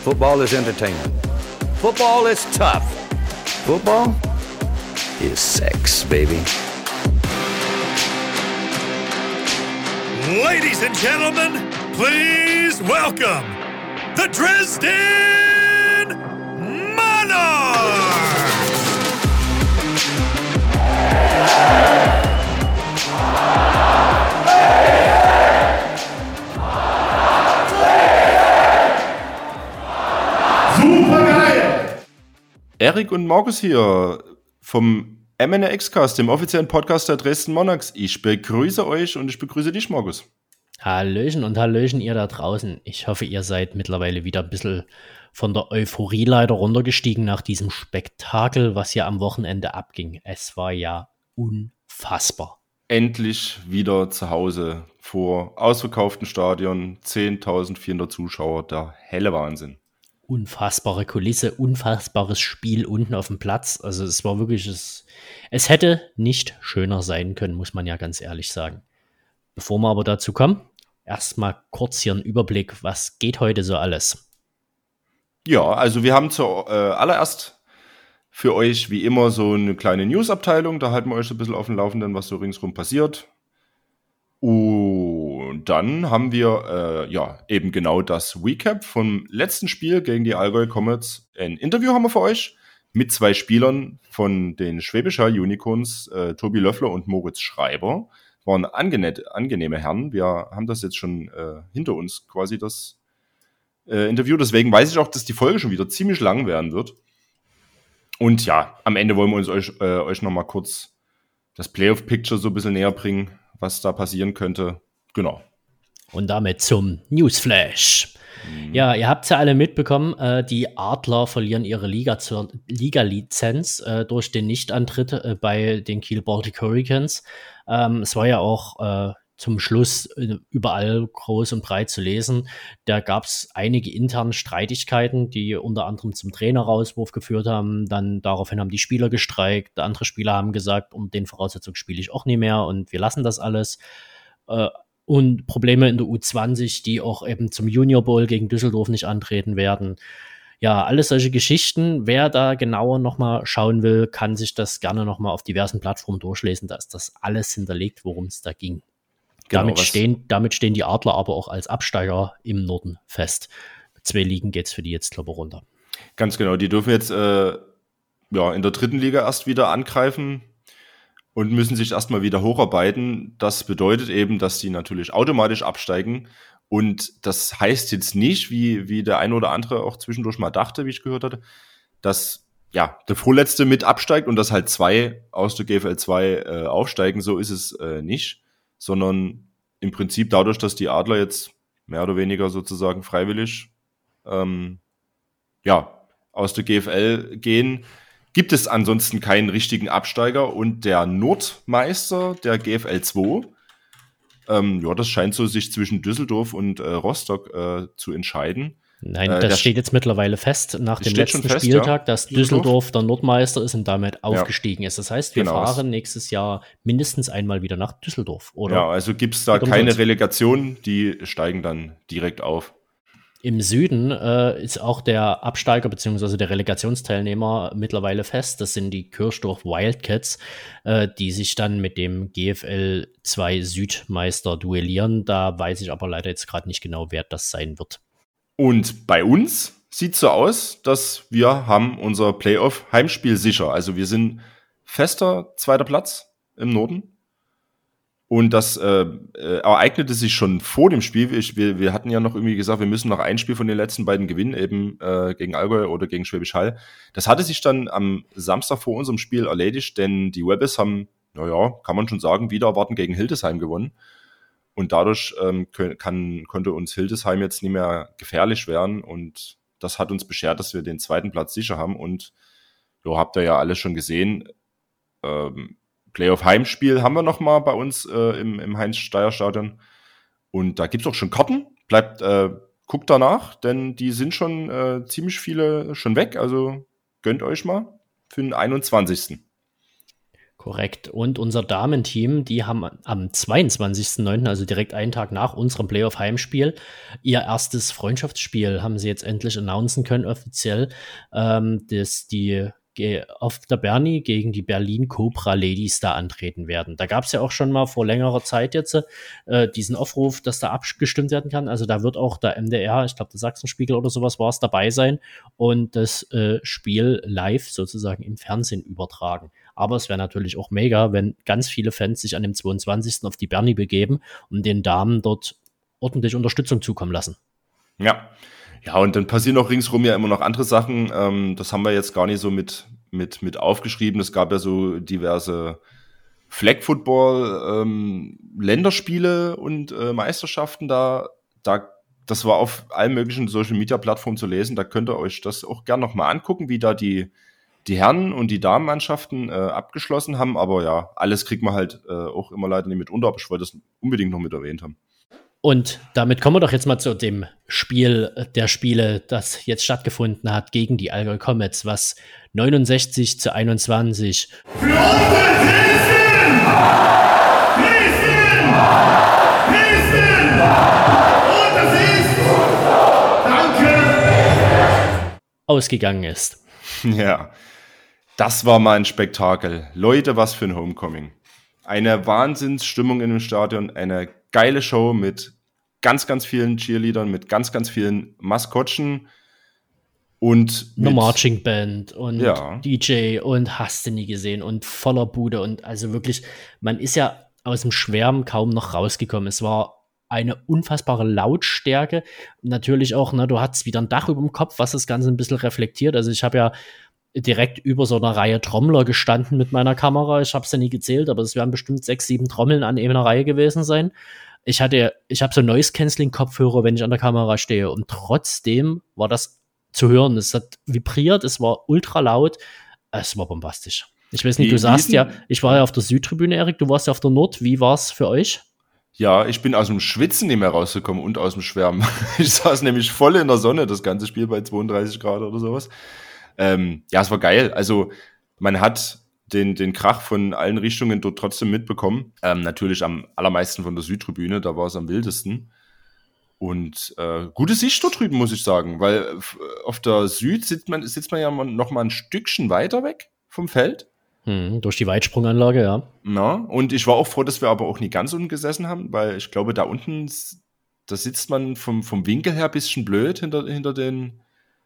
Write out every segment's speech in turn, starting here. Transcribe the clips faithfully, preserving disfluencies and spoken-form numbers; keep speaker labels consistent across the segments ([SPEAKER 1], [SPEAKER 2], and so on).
[SPEAKER 1] Football is entertainment. Football is tough. Football is sex, baby.
[SPEAKER 2] Ladies and gentlemen, please welcome the Dresden Monarchs!
[SPEAKER 3] Erik und Markus hier vom M N R X-Cast, dem offiziellen Podcast der Dresden Monarchs. Ich begrüße euch und ich begrüße dich, Markus.
[SPEAKER 4] Hallöchen und Hallöchen ihr da draußen. Ich hoffe, ihr seid mittlerweile wieder ein bisschen von der Euphorie leider runtergestiegen nach diesem Spektakel, was hier am Wochenende abging. Es war ja unfassbar.
[SPEAKER 3] Endlich wieder zu Hause vor ausverkauftem Stadion, zehntausendvierhundert Zuschauer, der helle Wahnsinn.
[SPEAKER 4] Unfassbare Kulisse, unfassbares Spiel unten auf dem Platz. Also es war wirklich, es, es hätte nicht schöner sein können, muss man ja ganz ehrlich sagen. Bevor wir aber dazu kommen, erstmal kurz hier einen Überblick, was geht heute so alles?
[SPEAKER 3] Ja, also wir haben zuallererst äh, für euch wie immer so eine kleine News-Abteilung, da halten wir euch so ein bisschen auf dem Laufenden, was so ringsrum passiert. Und dann haben wir äh, ja eben genau das Recap vom letzten Spiel gegen die Allgäu Comets. Ein Interview haben wir für euch mit zwei Spielern von den Schwäbisch Hall Unicorns, äh, Tobi Löffler und Moritz Schreiber. Waren angene- angenehme Herren. Wir haben das jetzt schon äh, hinter uns quasi, das äh, Interview. Deswegen weiß ich auch, dass die Folge schon wieder ziemlich lang werden wird. Und ja, am Ende wollen wir uns euch, äh, euch nochmal kurz das Playoff-Picture so ein bisschen näher bringen, was da passieren könnte. Genau.
[SPEAKER 4] Und damit zum Newsflash. Mhm. Ja, ihr habt es ja alle mitbekommen, äh, die Adler verlieren ihre Liga zur Liga-Lizenz äh, durch den Nichtantritt äh, bei den Kiel Baltic Hurricanes. Ähm, es war ja auch äh, zum Schluss äh, überall groß und breit zu lesen. Da gab es einige interne Streitigkeiten, die unter anderem zum Trainerauswurf geführt haben. Dann daraufhin haben die Spieler gestreikt. Andere Spieler haben gesagt, um den Voraussetzungen spiele ich auch nicht mehr und wir lassen das alles. Äh, und Probleme in der U zwanzig, die auch eben zum Junior Bowl gegen Düsseldorf nicht antreten werden. Ja, alles solche Geschichten. Wer da genauer nochmal schauen will, kann sich das gerne nochmal auf diversen Plattformen durchlesen. Da ist das alles hinterlegt, worum es da ging. Genau, damit, stehen, damit stehen die Adler aber auch als Absteiger im Norden fest. Zwei Ligen geht es für die jetzt, glaube ich, runter.
[SPEAKER 3] Ganz genau, die dürfen jetzt äh, ja, in der dritten Liga erst wieder angreifen und müssen sich erstmal wieder hocharbeiten. Das bedeutet eben, dass die natürlich automatisch absteigen. Und das heißt jetzt nicht, wie, wie der eine oder andere auch zwischendurch mal dachte, wie ich gehört hatte, dass ja der Vorletzte mit absteigt und dass halt zwei aus der G F L zwei äh, aufsteigen. So ist es äh, nicht. Sondern im Prinzip dadurch, dass die Adler jetzt mehr oder weniger sozusagen freiwillig ähm, ja, aus der G F L gehen, gibt es ansonsten keinen richtigen Absteiger. Und der Nordmeister der G F L zwei, ähm, ja, das scheint so sich zwischen Düsseldorf und äh, Rostock äh, zu entscheiden.
[SPEAKER 4] Nein, das äh, steht jetzt mittlerweile fest nach dem letzten fest, Spieltag, ja, dass Düsseldorf, Düsseldorf der Nordmeister ist und damit aufgestiegen ja. ist. Das heißt, wir genau. fahren nächstes Jahr mindestens einmal wieder nach Düsseldorf, oder?
[SPEAKER 3] Ja, also gibt es da keine Relegation, die steigen dann direkt auf.
[SPEAKER 4] Im Süden äh, ist auch der Absteiger bzw. der Relegationsteilnehmer mittlerweile fest. Das sind die Kirchdorf Wildcats, äh, die sich dann mit dem G F L zwei Südmeister duellieren. Da weiß ich aber leider jetzt gerade nicht genau, wer das sein wird.
[SPEAKER 3] Und bei uns sieht es so aus, dass wir haben unser Playoff-Heimspiel sicher. Also wir sind fester zweiter Platz im Norden. Und das äh, äh, ereignete sich schon vor dem Spiel. Ich, wir, wir hatten ja noch irgendwie gesagt, wir müssen noch ein Spiel von den letzten beiden gewinnen, eben äh, gegen Allgäu oder gegen Schwäbisch Hall. Das hatte sich dann am Samstag vor unserem Spiel erledigt, denn die Webbers haben, naja, kann man schon sagen, wieder erwarten gegen Hildesheim gewonnen. Und dadurch ähm, kann, konnte uns Hildesheim jetzt nicht mehr gefährlich werden. Und das hat uns beschert, dass wir den zweiten Platz sicher haben. Und so habt ihr ja alles schon gesehen. Ähm, Playoff-Heimspiel haben wir noch mal bei uns äh, im, im Heinz-Steier-Stadion. Und da gibt es auch schon Karten. Bleibt, äh, guckt danach, denn die sind schon äh, ziemlich viele schon weg. Also gönnt euch mal für den einundzwanzigsten
[SPEAKER 4] Korrekt. Und unser Damenteam, die haben am zweiundzwanzigsten neunten, also direkt einen Tag nach unserem Playoff-Heimspiel, ihr erstes Freundschaftsspiel haben sie jetzt endlich announcen können, offiziell, ähm, dass die auf der Berni gegen die Berlin Cobra Ladies da antreten werden. Da gab es ja auch schon mal vor längerer Zeit jetzt äh, diesen Aufruf, dass da abgestimmt werden kann. Also da wird auch der M D R, ich glaube der Sachsenspiegel oder sowas war es, dabei sein und das äh, Spiel live sozusagen im Fernsehen übertragen. Aber es wäre natürlich auch mega, wenn ganz viele Fans sich an dem zweiundzwanzigsten auf die Berni begeben und den Damen dort ordentlich Unterstützung zukommen lassen.
[SPEAKER 3] Ja. Ja, und dann passieren auch ringsrum ja immer noch andere Sachen. Ähm, das haben wir jetzt gar nicht so mit, mit, mit aufgeschrieben. Es gab ja so diverse Flag-Football-Länderspiele ähm, und äh, Meisterschaften da. da. Das war auf allen möglichen Social-Media-Plattformen zu lesen. Da könnt ihr euch das auch gerne nochmal angucken, wie da die, die Herren- und die Damenmannschaften äh, abgeschlossen haben. Aber ja, alles kriegt man halt äh, auch immer leider nicht mit unter. Aber ich wollte das unbedingt noch mit erwähnt haben.
[SPEAKER 4] Und damit kommen wir doch jetzt mal zu dem Spiel der Spiele, das jetzt stattgefunden hat gegen die Allgäu Comets, was neunundsechzig zu einundzwanzig
[SPEAKER 2] Für unsere Dresden! Dresden! Dresden! Und das ist... Danke!
[SPEAKER 4] ausgegangen ist.
[SPEAKER 3] Ja, das war mal ein Spektakel. Leute, was für ein Homecoming. Eine Wahnsinnsstimmung in dem Stadion, eine geile Show mit ganz, ganz vielen Cheerleadern, mit ganz, ganz vielen Maskottchen und
[SPEAKER 4] Eine
[SPEAKER 3] mit,
[SPEAKER 4] Marching Band und
[SPEAKER 3] Ja.
[SPEAKER 4] D J und hast du nie gesehen und voller Bude und also wirklich, man ist ja aus dem Schwärmen kaum noch rausgekommen. Es war eine unfassbare Lautstärke. Natürlich auch, ne, du hattest wieder ein Dach über dem Kopf, was das Ganze ein bisschen reflektiert. Also ich habe ja direkt über so einer Reihe Trommler gestanden mit meiner Kamera. Ich habe es ja nie gezählt, aber es werden bestimmt sechs, sieben Trommeln an einer Reihe gewesen sein. Ich hatte, ich habe so Noise-Canceling-Kopfhörer, wenn ich an der Kamera stehe und trotzdem war das zu hören. Es hat vibriert, es war ultra laut, es war bombastisch. Ich weiß nicht,
[SPEAKER 3] Wie-
[SPEAKER 4] du
[SPEAKER 3] wie
[SPEAKER 4] saßt
[SPEAKER 3] ist
[SPEAKER 4] ja,
[SPEAKER 3] denn-
[SPEAKER 4] ich war ja auf der Südtribüne, Erik, du warst ja auf der Nord. Wie war es für euch?
[SPEAKER 3] Ja, ich bin aus dem Schwitzen nicht mehr rausgekommen und aus dem Schwärmen. Ich saß nämlich voll in der Sonne, das ganze Spiel bei zweiunddreißig Grad oder sowas. Ähm, ja, es war geil. Also man hat den, den Krach von allen Richtungen dort trotzdem mitbekommen. Ähm, natürlich am allermeisten von der Südtribüne, da war es am wildesten. Und äh, gute Sicht dort drüben, muss ich sagen, weil f- auf der Süd sitzt man, sitzt man ja mal- noch mal ein Stückchen weiter weg vom Feld.
[SPEAKER 4] Hm, durch die Weitsprunganlage, ja.
[SPEAKER 3] Na, und ich war auch froh, dass wir aber auch nie ganz unten gesessen haben, weil ich glaube, da unten, s- da sitzt man vom, vom Winkel her ein bisschen blöd hinter, hinter den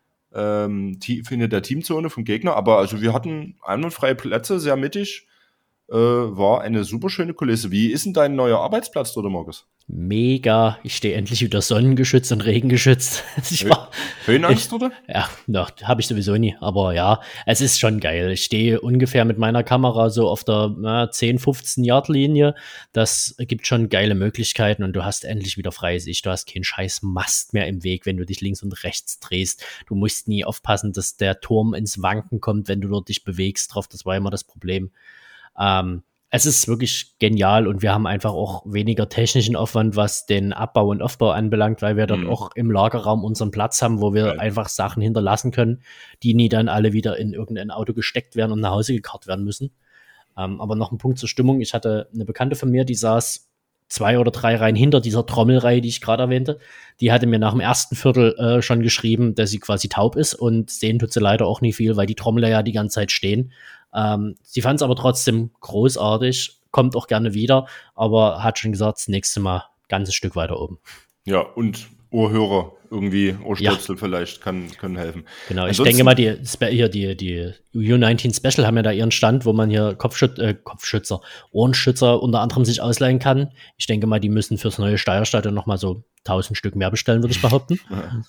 [SPEAKER 3] ähm, Te- hinter der Teamzone vom Gegner. Aber also wir hatten einwandfreie Plätze, sehr mittig. Äh, war eine super schöne Kulisse. Wie ist denn dein neuer Arbeitsplatz dort, Markus?
[SPEAKER 4] Mega. Ich stehe endlich wieder sonnengeschützt und regengeschützt. Ich war,
[SPEAKER 3] Höhenangst, oder?
[SPEAKER 4] ja, no, habe ich sowieso nie. Aber ja, es ist schon geil. Ich stehe ungefähr mit meiner Kamera so auf der na, zehn, fünfzehn Yard Linie. Das gibt schon geile Möglichkeiten und du hast endlich wieder freie Sicht. Du hast keinen scheiß Mast mehr im Weg, wenn du dich links und rechts drehst. Du musst nie aufpassen, dass der Turm ins Wanken kommt, wenn du dort dich bewegst drauf. Das war immer das Problem. Ähm, es ist wirklich genial und wir haben einfach auch weniger technischen Aufwand, was den Abbau und Aufbau anbelangt, weil wir dort
[SPEAKER 3] Mhm.
[SPEAKER 4] auch im Lagerraum unseren Platz haben, wo wir
[SPEAKER 3] Geil.
[SPEAKER 4] einfach Sachen hinterlassen können, die nie dann alle wieder in irgendein Auto gesteckt werden und nach Hause gekarrt werden müssen. Ähm, aber noch ein Punkt zur Stimmung. Ich hatte eine Bekannte von mir, die saß zwei oder drei Reihen hinter dieser Trommelreihe, die ich gerade erwähnte. Die hatte mir nach dem ersten Viertel äh, schon geschrieben, dass sie quasi taub ist und sehen tut sie leider auch nicht viel, weil die Trommler ja die ganze Zeit stehen. Ähm, sie fand es aber trotzdem großartig, kommt auch gerne wieder, aber hat schon gesagt, das nächste Mal ein ganzes Stück weiter oben.
[SPEAKER 3] Ja, und Ohrhörer irgendwie, Ohrstöpsel vielleicht, kann, können helfen.
[SPEAKER 4] Genau, ich
[SPEAKER 3] Ansonsten-
[SPEAKER 4] denke mal, die, Spe- hier, die, die U neunzehn Special haben ja da ihren Stand, wo man hier Kopfschüt äh, Kopfschützer, Ohrenschützer unter anderem sich ausleihen kann. Ich denke mal, die müssen fürs neue Steierstadion noch mal so tausend Stück mehr bestellen, würde ich behaupten.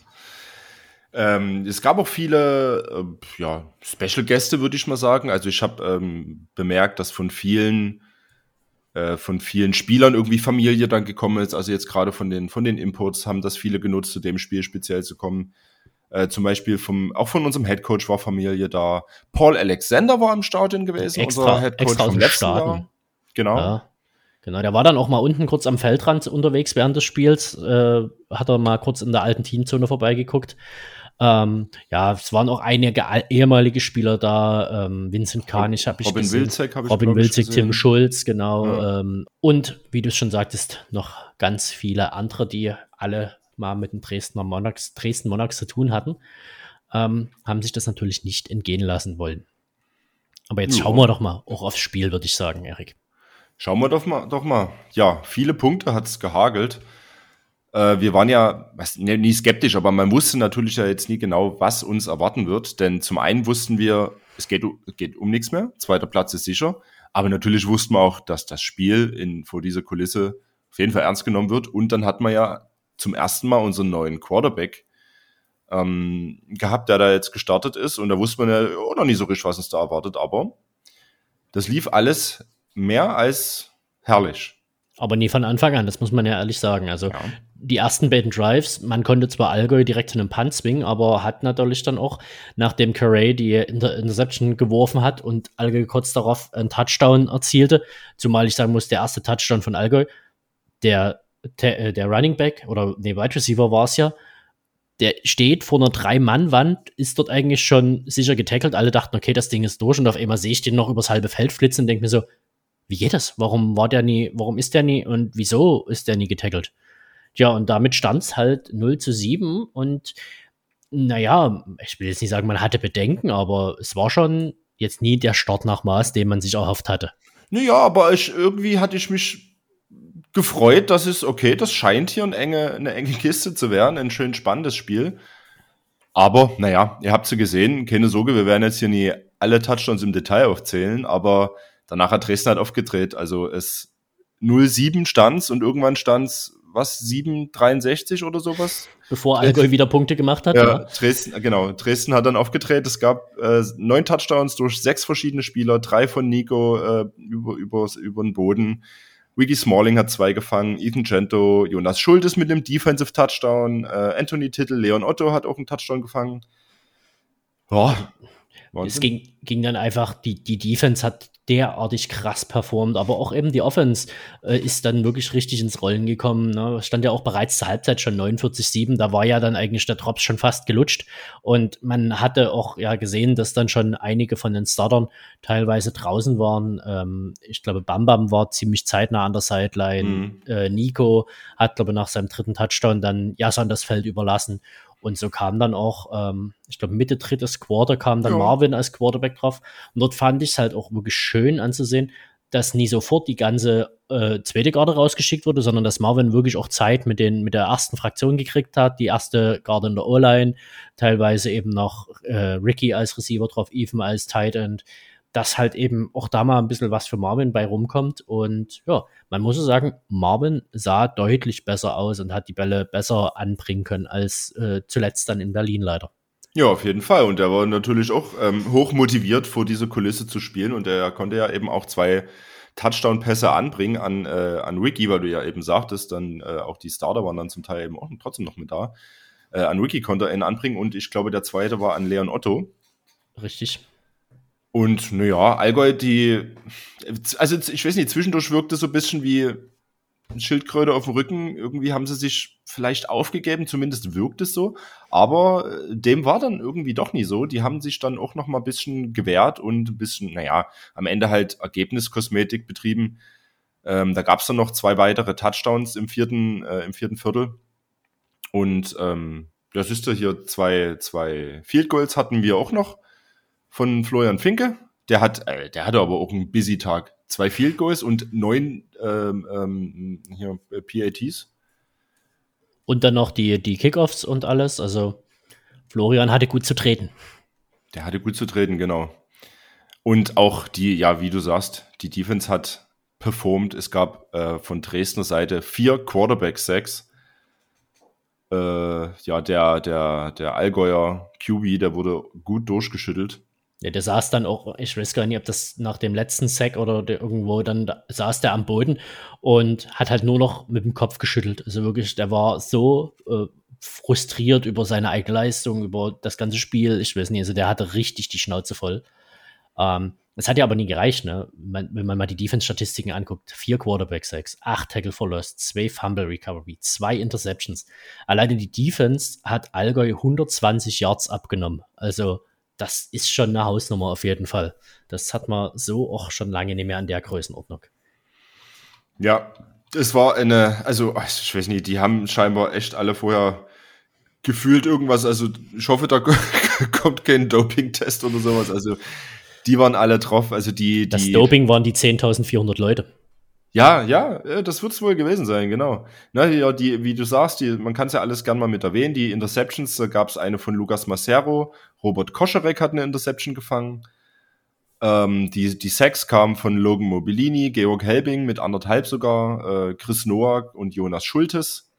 [SPEAKER 3] Ähm, es gab auch viele äh, ja, Special-Gäste, würde ich mal sagen. Also ich habe ähm, bemerkt, dass von vielen äh, von vielen Spielern irgendwie Familie dann gekommen ist. Also jetzt gerade von den von den Imports haben das viele genutzt, zu dem Spiel speziell zu kommen. Äh, zum Beispiel vom auch von unserem Headcoach war Familie da. Paul Alexander war im Stadion gewesen,
[SPEAKER 4] Extra-
[SPEAKER 3] unser Headcoach
[SPEAKER 4] extra aus
[SPEAKER 3] vom
[SPEAKER 4] den
[SPEAKER 3] letzten
[SPEAKER 4] Staaten.
[SPEAKER 3] Jahr. Genau.
[SPEAKER 4] Ja, genau. Der war dann auch mal unten kurz am Feldrand unterwegs während des Spiels. Äh, hat er mal kurz in der alten Teamzone vorbeigeguckt. Ähm, ja, es waren auch einige ehemalige Spieler da, ähm, Vincent Kanisch habe ich
[SPEAKER 3] Robin
[SPEAKER 4] gesehen.
[SPEAKER 3] Wilczek habe ich
[SPEAKER 4] Robin Wilczek,
[SPEAKER 3] gesehen.
[SPEAKER 4] Tim Schulz, genau.
[SPEAKER 3] Ja.
[SPEAKER 4] Ähm, und wie du es schon sagtest, noch ganz viele andere, die alle mal mit den Dresdner Monarchs, Dresden Monarchs zu tun hatten, ähm, haben sich das natürlich nicht entgehen lassen wollen. Aber jetzt
[SPEAKER 3] ja.
[SPEAKER 4] schauen wir doch mal auch aufs Spiel, würde ich sagen, Erik.
[SPEAKER 3] Schauen wir doch mal. Doch mal. Ja, viele Punkte hat es gehagelt. Äh, wir waren ja was, ne, nie skeptisch, aber man wusste natürlich ja jetzt nie genau, was uns erwarten wird. Denn zum einen wussten wir, es geht, geht um nichts mehr. Zweiter Platz ist sicher. Aber natürlich wussten wir auch, dass das Spiel in, vor dieser Kulisse auf jeden Fall ernst genommen wird. Und dann hat man ja zum ersten Mal unseren neuen Quarterback ähm, gehabt, der da jetzt gestartet ist. Und da wusste man ja auch noch nicht so richtig, was uns da erwartet. Aber das lief alles mehr als herrlich.
[SPEAKER 4] Aber nie von Anfang an, das muss man ja ehrlich sagen. Also
[SPEAKER 3] ja.
[SPEAKER 4] Die ersten beiden Drives, man konnte zwar Allgäu direkt zu einem Punt zwingen, aber hat natürlich dann auch, nachdem Carey die Inter- Interception geworfen hat und Allgäu kurz darauf einen Touchdown erzielte, zumal ich sagen muss, der erste Touchdown von Allgäu, der, der, der Running Back oder nee, Wide Receiver war es ja, der steht vor einer Drei-Mann-Wand, ist dort eigentlich schon sicher getackelt. Alle dachten, okay, das Ding ist durch und auf einmal sehe ich den noch übers halbe Feld flitzen und denke mir so, wie geht das? Warum war der nie, warum ist der nie und wieso ist der nie getackelt? Ja, und damit stand es halt null zu sieben und naja, ich will jetzt nicht sagen, man hatte Bedenken, aber es war schon jetzt nie der Start nach Maß, den man sich erhofft hatte.
[SPEAKER 3] Naja, aber ich, irgendwie hatte ich mich gefreut, dass es, okay, das scheint hier eine enge, eine enge Kiste zu werden, ein schön spannendes Spiel. Aber, naja, ihr habt es ja gesehen, keine Sorge, wir werden jetzt hier nie alle Touchdowns im Detail aufzählen, aber danach hat Dresden halt aufgedreht. Also es null sieben stand's und irgendwann stand's, was, sieben dreiundsechzig oder sowas?
[SPEAKER 4] Bevor Allgäu wieder Punkte gemacht hat,
[SPEAKER 3] ja.
[SPEAKER 4] ja.
[SPEAKER 3] Dresden, genau, Dresden hat dann aufgedreht. Es gab äh, neun Touchdowns durch sechs verschiedene Spieler, drei von Nico äh, über, über, über den Boden. Ricky Smalling hat zwei gefangen, Ethan Gento, Jonas Schultes mit einem Defensive Touchdown, äh, Anthony Tittel, Leon Otto hat auch einen Touchdown gefangen. Ja,
[SPEAKER 4] es ging, ging dann einfach, die, die Defense hat derartig krass performt, aber auch eben die Offense äh, ist dann wirklich richtig ins Rollen gekommen. Ne? Stand ja auch bereits zur Halbzeit schon neunundvierzig sieben, da war ja dann eigentlich der Drops schon fast gelutscht und man hatte auch ja gesehen, dass dann schon einige von den Startern teilweise draußen waren. Ähm, ich glaube, Bam Bam war ziemlich zeitnah an der Sideline. Mhm. Äh, Nico hat, glaube ich, nach seinem dritten Touchdown dann Jason das Feld überlassen. Und so kam dann auch, ähm, ich glaube, Mitte drittes Quarter kam dann ja. Marvin als Quarterback drauf. Und dort fand ich es halt auch wirklich schön anzusehen, dass nie sofort die ganze äh, zweite Garde rausgeschickt wurde, sondern dass Marvin wirklich auch Zeit mit den mit der ersten Fraktion gekriegt hat. Die erste Garde in der O-Line, teilweise eben noch äh, Ricky als Receiver drauf, Ethan als Tight End. Dass halt eben auch da mal ein bisschen was für Marvin bei rumkommt. Und ja, man muss sagen, Marvin sah deutlich besser aus und hat die Bälle besser anbringen können als äh, zuletzt dann in Berlin leider.
[SPEAKER 3] Ja, auf jeden Fall. Und er war natürlich auch ähm, hoch motiviert, vor dieser Kulisse zu spielen. Und er konnte ja eben auch zwei Touchdown-Pässe anbringen an, äh, an Ricky, weil du ja eben sagtest, dann äh, auch die Starter waren dann zum Teil eben auch trotzdem noch mit da. Äh, an Ricky konnte er ihn anbringen und ich glaube, der zweite war an Leon Otto.
[SPEAKER 4] Richtig.
[SPEAKER 3] Und naja, Allgäu, die, also ich weiß nicht, zwischendurch wirkte so ein bisschen wie Schildkröte auf dem Rücken. Irgendwie haben sie sich vielleicht aufgegeben, zumindest wirkt es so. Aber dem war dann irgendwie doch nie so. Die haben sich dann auch noch mal ein bisschen gewehrt und ein bisschen, naja, am Ende halt Ergebniskosmetik betrieben. Ähm, da gab es dann noch zwei weitere Touchdowns im vierten, äh, im vierten Viertel. Und ähm, das ist ja hier zwei, zwei Field Goals hatten wir auch noch. Von Florian Finke, der hat, äh, der hatte aber auch einen busy Tag. Zwei Field Goals und neun ähm, ähm, hier, äh, P A Ts.
[SPEAKER 4] Und dann noch die, die Kickoffs und alles. Also Florian hatte gut zu treten.
[SPEAKER 3] Der hatte gut zu treten, genau. Und auch die, ja, wie du sagst, die Defense hat performt. Es gab äh, von Dresdner Seite vier Quarterback-Sacks. Äh, ja, der, der, der Allgäuer Q B, der wurde gut durchgeschüttelt.
[SPEAKER 4] Ja, der saß dann auch, ich weiß gar nicht, ob das nach dem letzten Sack oder der irgendwo, dann da, saß der am Boden und hat halt nur noch mit dem Kopf geschüttelt. Also wirklich, der war so äh, frustriert über seine eigene Leistung, über das ganze Spiel. Ich weiß nicht, also der hatte richtig die Schnauze voll. Ähm, Das hat ja aber nie gereicht, ne? Man, wenn man mal die Defense-Statistiken anguckt, vier Quarterback-Sacks, acht Tackle for Loss, zwei Fumble Recovery, zwei Interceptions. Alleine die Defense hat Allgäu hundertzwanzig Yards abgenommen. Also das ist schon eine Hausnummer auf jeden Fall. Das hat man so auch schon lange nicht mehr an der Größenordnung.
[SPEAKER 3] Ja, es war eine, also ich weiß nicht, die haben scheinbar echt alle vorher gefühlt irgendwas, also ich hoffe, da kommt kein Doping-Test oder sowas, also die waren alle drauf, also die... die
[SPEAKER 4] das Doping waren die zehntausendvierhundert Leute.
[SPEAKER 3] Ja, ja, das wird es wohl gewesen sein, genau. Na, ja, die, wie du sagst, die, man kann es ja alles gern mal mit erwähnen, die Interceptions, da gab es eine von Lucas Macero, Robert Koscharek hat eine Interception gefangen, ähm, die, die Sacks kamen von Logan Mobilini, Georg Helbing mit anderthalb sogar, äh, Chris Noack und Jonas Schultes.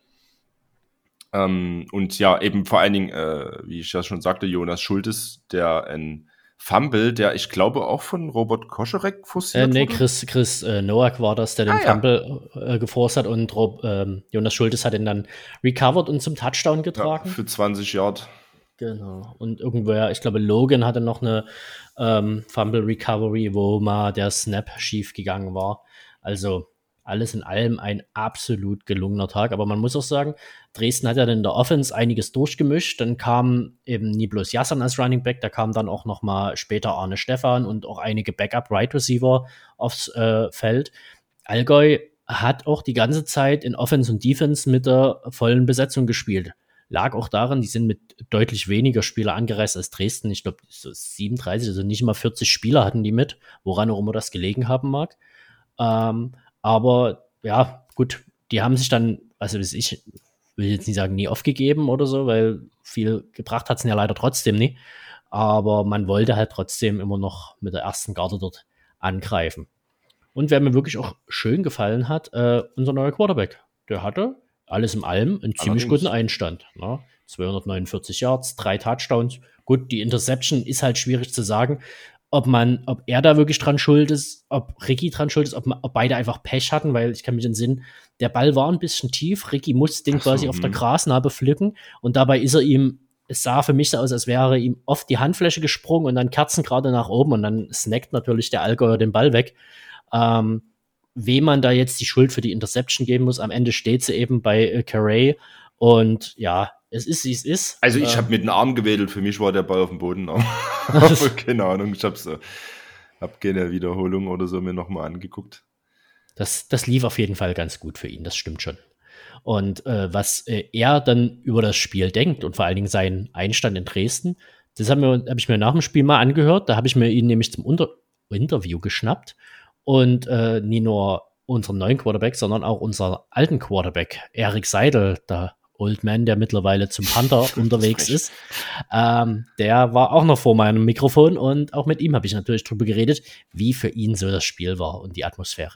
[SPEAKER 3] Ähm, und ja, eben vor allen Dingen, äh, wie ich ja schon sagte, Jonas Schultes, der ein Fumble, der ich glaube auch von Robert Koscharek forciert
[SPEAKER 4] äh, nee,
[SPEAKER 3] wurde.
[SPEAKER 4] Chris, Chris äh, Noack war das, der den
[SPEAKER 3] ah,
[SPEAKER 4] Fumble ja. äh, geforst hat und Rob, ähm, Jonas Schultes hat ihn dann recovered und zum Touchdown getragen.
[SPEAKER 3] Ja, für zwanzig Yard.
[SPEAKER 4] Genau. Und irgendwer, ich glaube, Logan hatte noch eine ähm, Fumble Recovery, wo mal der Snap schief gegangen war. Also alles in allem ein absolut gelungener Tag. Aber man muss auch sagen, Dresden hat ja dann in der Offense einiges durchgemischt. Dann kam eben nie bloß Jassan als Running Back, da kam dann auch noch mal später Arne Stephan und auch einige Backup-Right-Receiver aufs äh, Feld. Allgäu hat auch die ganze Zeit in Offense und Defense mit der vollen Besetzung gespielt. Lag auch daran, die sind mit deutlich weniger Spieler angereist als Dresden. Ich glaube, so siebenunddreißig, also nicht mal vierzig Spieler hatten die mit, woran auch immer das gelegen haben mag. Ähm, aber ja, gut, die haben sich dann, also ich will jetzt nicht sagen, nie aufgegeben oder so, weil viel gebracht hat es ja leider trotzdem nie. Aber man wollte halt trotzdem immer noch mit der ersten Garde dort angreifen. Und wer mir wirklich auch schön gefallen hat, äh, unser neuer Quarterback. Der hatte alles in allem einen ziemlich
[SPEAKER 3] Allerdings.
[SPEAKER 4] guten Einstand. Ne? zweihundertneunundvierzig Yards, drei Touchdowns. Gut, die Interception ist halt schwierig zu sagen, ob man, ob er da wirklich dran schuld ist, ob Ricky dran schuld ist, ob, man, ob beide einfach Pech hatten, weil ich kann mich entsinnen, der Ball war ein bisschen tief, Ricky musste den
[SPEAKER 3] Ach so,
[SPEAKER 4] quasi auf der
[SPEAKER 3] mh.
[SPEAKER 4] Grasnarbe pflücken und dabei ist er ihm, es sah für mich so aus, als wäre ihm oft die Handfläche gesprungen und dann Kerzen gerade nach oben und dann snackt natürlich der Allgäuer den Ball weg. Ähm, wem man da jetzt die Schuld für die Interception geben muss, am Ende steht sie eben bei äh, Carey und ja, es ist, wie es ist.
[SPEAKER 3] Also ich
[SPEAKER 4] äh,
[SPEAKER 3] habe mit den Armen gewedelt, für mich war der Ball auf dem Boden. Aber keine Ahnung, ich habe so, hab keine Wiederholung oder so mir nochmal angeguckt.
[SPEAKER 4] Das, das lief auf jeden Fall ganz gut für ihn, das stimmt schon. Und äh, was äh, er dann über das Spiel denkt und vor allen Dingen seinen Einstand in Dresden, das habe hab ich mir nach dem Spiel mal angehört. Da habe ich mir ihn nämlich zum Unter- Interview geschnappt und äh, nie nur unseren neuen Quarterback, sondern auch unseren alten Quarterback, Erik Seidel, der Old Man, der mittlerweile zum Panther unterwegs ist. Ähm, der war auch noch vor meinem Mikrofon und auch mit ihm habe ich natürlich drüber geredet, wie für ihn so das Spiel war und die Atmosphäre.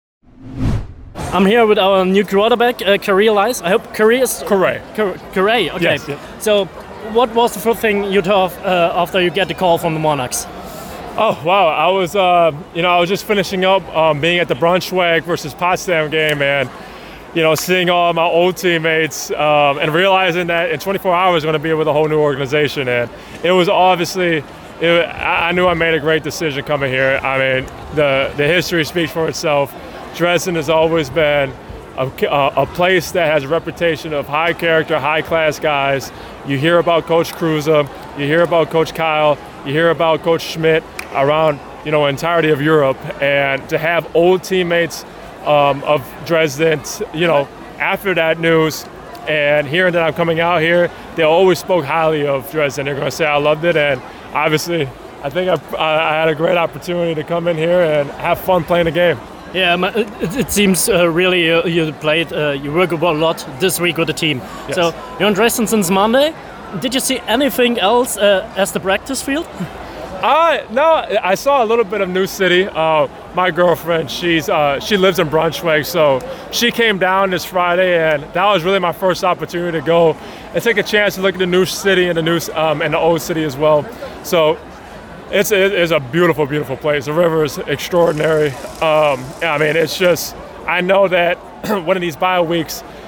[SPEAKER 5] I'm here with our new quarterback, uh, Carey Elias. I hope Carey is
[SPEAKER 6] Correct.
[SPEAKER 5] Carey. Okay.
[SPEAKER 6] Yes, yeah.
[SPEAKER 5] So, what was the first thing you thought uh, after you get the call from the Monarchs?
[SPEAKER 6] Oh wow! I was, uh, you know, I was just finishing up um, being at the Braunschweig versus Potsdam game, and you know, seeing all my old teammates um, and realizing that in twenty-four hours I'm going to be with a whole new organization, and it was obviously, it, I knew I made a great decision coming here. I mean, the the history speaks for itself. Dresden has always been a, a place that has a reputation of high character, high class guys. You hear about Coach Kruse, you hear about Coach Kyle, you hear about Coach Schmidt around, you know, entirety of Europe, and to have old teammates um, of Dresden, you know, after that news and hearing that I'm coming out here, they always spoke highly of Dresden. They're going to say I loved it, and obviously I think I, I had a great opportunity to come in here and have fun playing the game.
[SPEAKER 5] Yeah, it, it seems uh, really uh, you played, uh, you worked a lot this week with the team.
[SPEAKER 6] Yes.
[SPEAKER 5] So you're in Dresden since Monday. Did you see anything else uh, as the practice field?
[SPEAKER 6] Uh, no, I saw a little bit of New City. Uh, my girlfriend, she's uh, she lives in Braunschweig, so she came down this Friday, and that was really my first opportunity to go and take a chance to look at the new city and the new um, and the old city as well. So it's it's a beautiful, beautiful place. The river is extraordinary. Um, I mean, it's just I know that one of these bio weeks,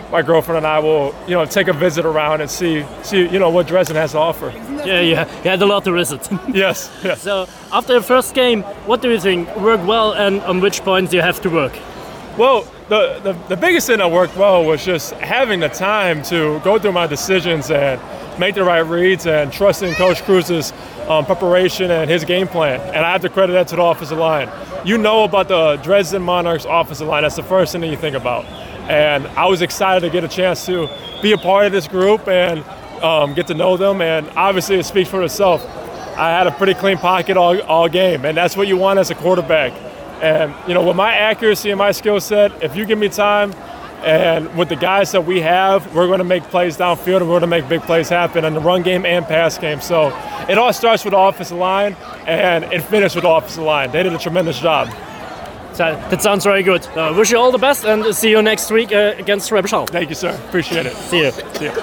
[SPEAKER 6] my girlfriend and I will, you know, take a visit around and see, see, you know, what Dresden has to offer.
[SPEAKER 5] Yeah, yeah, you had a lot to visit.
[SPEAKER 6] Yes, yes.
[SPEAKER 5] So after the first game, what do you think worked well, and on which points do you have to work?
[SPEAKER 6] Well, the, the, the biggest thing that worked well was just having the time to go through my decisions and make the right reads and trusting Coach Cruz's um, preparation and his game plan. And I have to credit that to the offensive line. You know about the Dresden Monarchs offensive line. That's the first thing that you think about. And I was excited to get a chance to be a part of this group and um, get to know them. And obviously it speaks for itself. I had a pretty clean pocket all, all game, and that's what you want as a quarterback. And, you know, with my accuracy and my skill set, if you give me time and with the guys that we have, we're going to make plays downfield and we're going to make big plays happen in the run game and pass game. So it all starts with the offensive line and it finished with the offensive line. They did a tremendous job.
[SPEAKER 5] So, that sounds very good. Uh, wish you all the best and see you next week uh, against Schwäbisch Hall.
[SPEAKER 6] Thank you, sir. Appreciate it.
[SPEAKER 5] See you.
[SPEAKER 6] See you.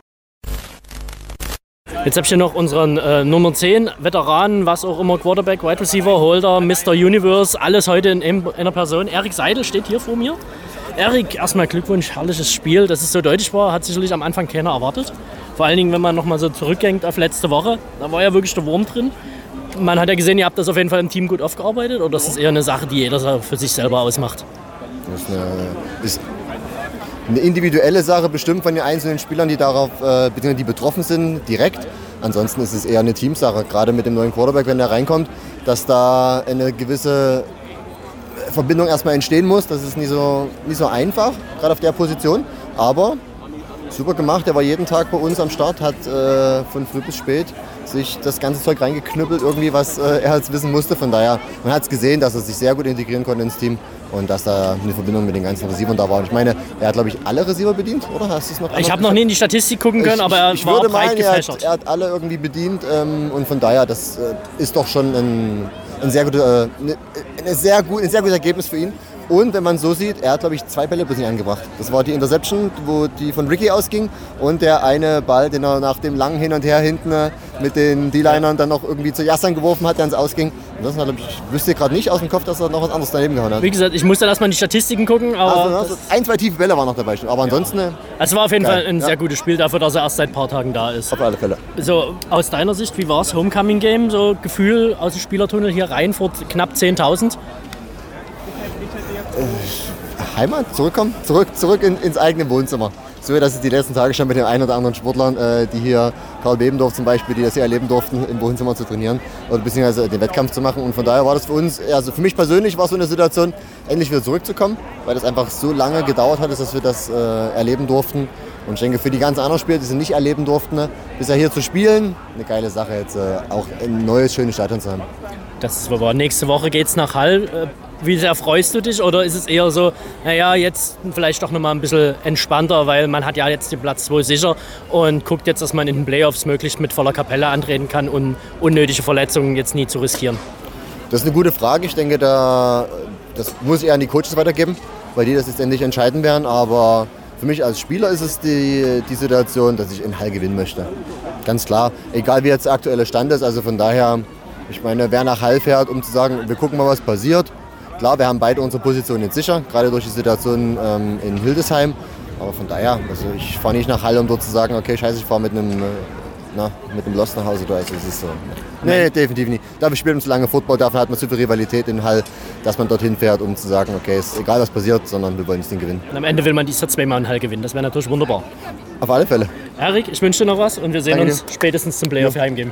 [SPEAKER 5] Jetzt habe ich hier noch unseren äh, Nummer zehn, Veteranen, was auch immer, Quarterback, Wide Receiver, Holder, Mister Universe, alles heute in, in einer Person. Erik Seidel steht hier vor mir. Erik, erstmal Glückwunsch, herrliches Spiel, dass es so deutlich war, hat sicherlich am Anfang keiner erwartet. Vor allen Dingen, wenn man nochmal so zurückdenkt auf letzte Woche, da war ja wirklich der Wurm drin. Man hat ja gesehen, ihr habt das auf jeden Fall im Team gut aufgearbeitet, oder ist das eher eine Sache, die jeder für sich selber ausmacht?
[SPEAKER 7] Das ist eine, ist eine individuelle Sache, bestimmt von den einzelnen Spielern, die darauf, äh, die betroffen sind, direkt. Ansonsten ist es eher eine Teamsache, gerade mit dem neuen Quarterback, wenn der reinkommt, dass da eine gewisse Verbindung erstmal entstehen muss. Das ist nicht so, nicht so einfach, gerade auf der Position. Aber super gemacht, der war jeden Tag bei uns am Start, hat äh, von früh bis spät sich das ganze Zeug reingeknüppelt, irgendwie, was äh, er halt wissen musste. Von daher, man hat es gesehen, dass er sich sehr gut integrieren konnte ins Team und dass da eine Verbindung mit den ganzen Receivern da war. Und ich meine, er hat, glaube ich, alle Receiver bedient, oder? Hast du es noch?
[SPEAKER 5] Ich habe noch nie in die Statistik gucken können,
[SPEAKER 7] ich,
[SPEAKER 5] aber er
[SPEAKER 7] ich
[SPEAKER 5] war
[SPEAKER 7] würde
[SPEAKER 5] breit
[SPEAKER 7] meinen, er
[SPEAKER 5] gefächert.
[SPEAKER 7] hat, er hat alle irgendwie bedient ähm, und von daher, das äh, ist doch schon ein, ein, sehr guter, äh, eine, eine sehr gut, ein sehr gutes Ergebnis für ihn. Und wenn man so sieht, er hat, glaube ich, zwei Bälle bis nicht angebracht. Das war die Interception, wo die von Ricky ausging und der eine Ball, den er nach dem langen Hin und Her hinten mit den D-Linern dann noch irgendwie zu Jassan geworfen hat, der ans Ausging. Und das, glaube ich, wüsste gerade nicht aus dem Kopf, dass er noch was anderes daneben gehauen hat.
[SPEAKER 5] Wie gesagt, ich musste erstmal in die Statistiken gucken. Aber
[SPEAKER 7] also, also ein, zwei tiefe Bälle waren noch dabei, aber ansonsten...
[SPEAKER 5] Ja. Es war auf jeden
[SPEAKER 7] geil.
[SPEAKER 5] Fall ein
[SPEAKER 7] ja.
[SPEAKER 5] sehr gutes Spiel dafür, dass er erst seit ein paar Tagen da ist.
[SPEAKER 7] Auf alle Fälle.
[SPEAKER 5] So, aus deiner Sicht, wie war es? Homecoming-Game, so Gefühl aus dem Spielertunnel hier rein vor knapp zehntausend?
[SPEAKER 7] Heimat, zurückkommen, zurück, zurück in, ins eigene Wohnzimmer. So, dass es die letzten Tage schon mit den einen oder anderen Sportlern, äh, die hier, Karl Bebendorf zum Beispiel, die das hier erleben durften, im Wohnzimmer zu trainieren oder beziehungsweise den Wettkampf zu machen. Und von daher war das für uns, also für mich persönlich war es so eine Situation, endlich wieder zurückzukommen, weil das einfach so lange gedauert hat, dass wir das äh, erleben durften. Und ich denke, für die ganzen anderen Spieler, die sie nicht erleben durften, bisher hier zu spielen, eine geile Sache jetzt, äh, auch ein neues, schönes Stadion zu haben.
[SPEAKER 5] Das ist aber nächste Woche geht's nach Hall. Wie sehr freust du dich, oder ist es eher so, naja, jetzt vielleicht doch nochmal ein bisschen entspannter, weil man hat ja jetzt den Platz zwei sicher und guckt jetzt, dass man in den Playoffs möglichst mit voller Kapelle antreten kann und unnötige Verletzungen jetzt nie zu riskieren?
[SPEAKER 7] Das ist eine gute Frage. Ich denke, da, das muss ich eher an die Coaches weitergeben, weil die das jetzt endlich entscheiden werden. Aber für mich als Spieler ist es die, die Situation, dass ich in Hall gewinnen möchte. Ganz klar, egal wie jetzt der aktuelle Stand ist. Also von daher, ich meine, wer nach Hall fährt, um zu sagen, wir gucken mal, was passiert. Klar, wir haben beide unsere Positionen jetzt sicher, gerade durch die Situation ähm, in Hildesheim. Aber von daher, also ich fahre nicht nach Hall, um dort zu sagen, okay, scheiße, ich fahre mit einem, äh, na, mit einem Lost nach Hause. Also, das ist so. Nee, definitiv nicht. Dafür spielt man zu lange Football, dafür hat man zu viel Rivalität in Hall, dass man dorthin fährt, um zu sagen, okay, ist egal, was passiert, sondern wir wollen das Ding gewinnen.
[SPEAKER 5] Und am Ende will man dieses zweimal in Hall gewinnen, das wäre natürlich wunderbar.
[SPEAKER 7] Auf alle Fälle.
[SPEAKER 5] Erik, ich wünsche dir noch was und wir sehen
[SPEAKER 7] Danke
[SPEAKER 5] uns
[SPEAKER 7] dir.
[SPEAKER 5] spätestens zum Playoff heimgehen.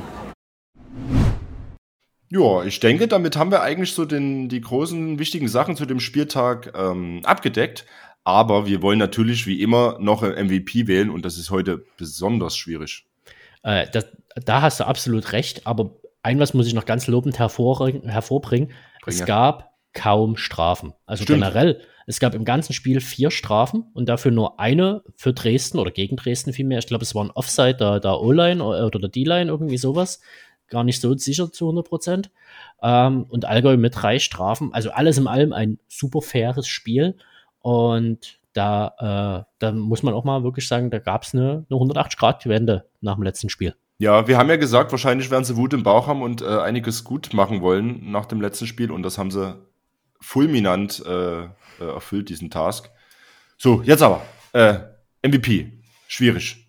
[SPEAKER 3] Ja, ich denke, damit haben wir eigentlich so den, die großen, wichtigen Sachen zu dem Spieltag ähm, abgedeckt. Aber wir wollen natürlich wie immer noch einen M V P wählen und das ist heute besonders schwierig.
[SPEAKER 4] Äh, das, da hast du absolut recht, aber ein was muss ich noch ganz lobend hervor, hervorbringen.
[SPEAKER 3] Bringe.
[SPEAKER 4] Es gab kaum Strafen. Also
[SPEAKER 3] Stimmt.
[SPEAKER 4] generell, es gab im ganzen Spiel vier Strafen und dafür nur eine für Dresden oder gegen Dresden vielmehr. Ich glaube, es war ein Offside der, der O-Line oder der D-Line, irgendwie sowas. Gar nicht so sicher zu hundert Prozent. Ähm, und Allgäu mit drei Strafen. Also alles in allem ein super faires Spiel. Und da, äh, da muss man auch mal wirklich sagen, da gab es eine, eine hundertachtzig Grad Wende nach dem letzten Spiel.
[SPEAKER 3] Ja, wir haben ja gesagt, wahrscheinlich werden sie Wut im Bauch haben und äh, einiges gut machen wollen nach dem letzten Spiel. Und das haben sie fulminant äh, erfüllt, diesen Task. So, jetzt aber. Äh, M V P. Schwierig.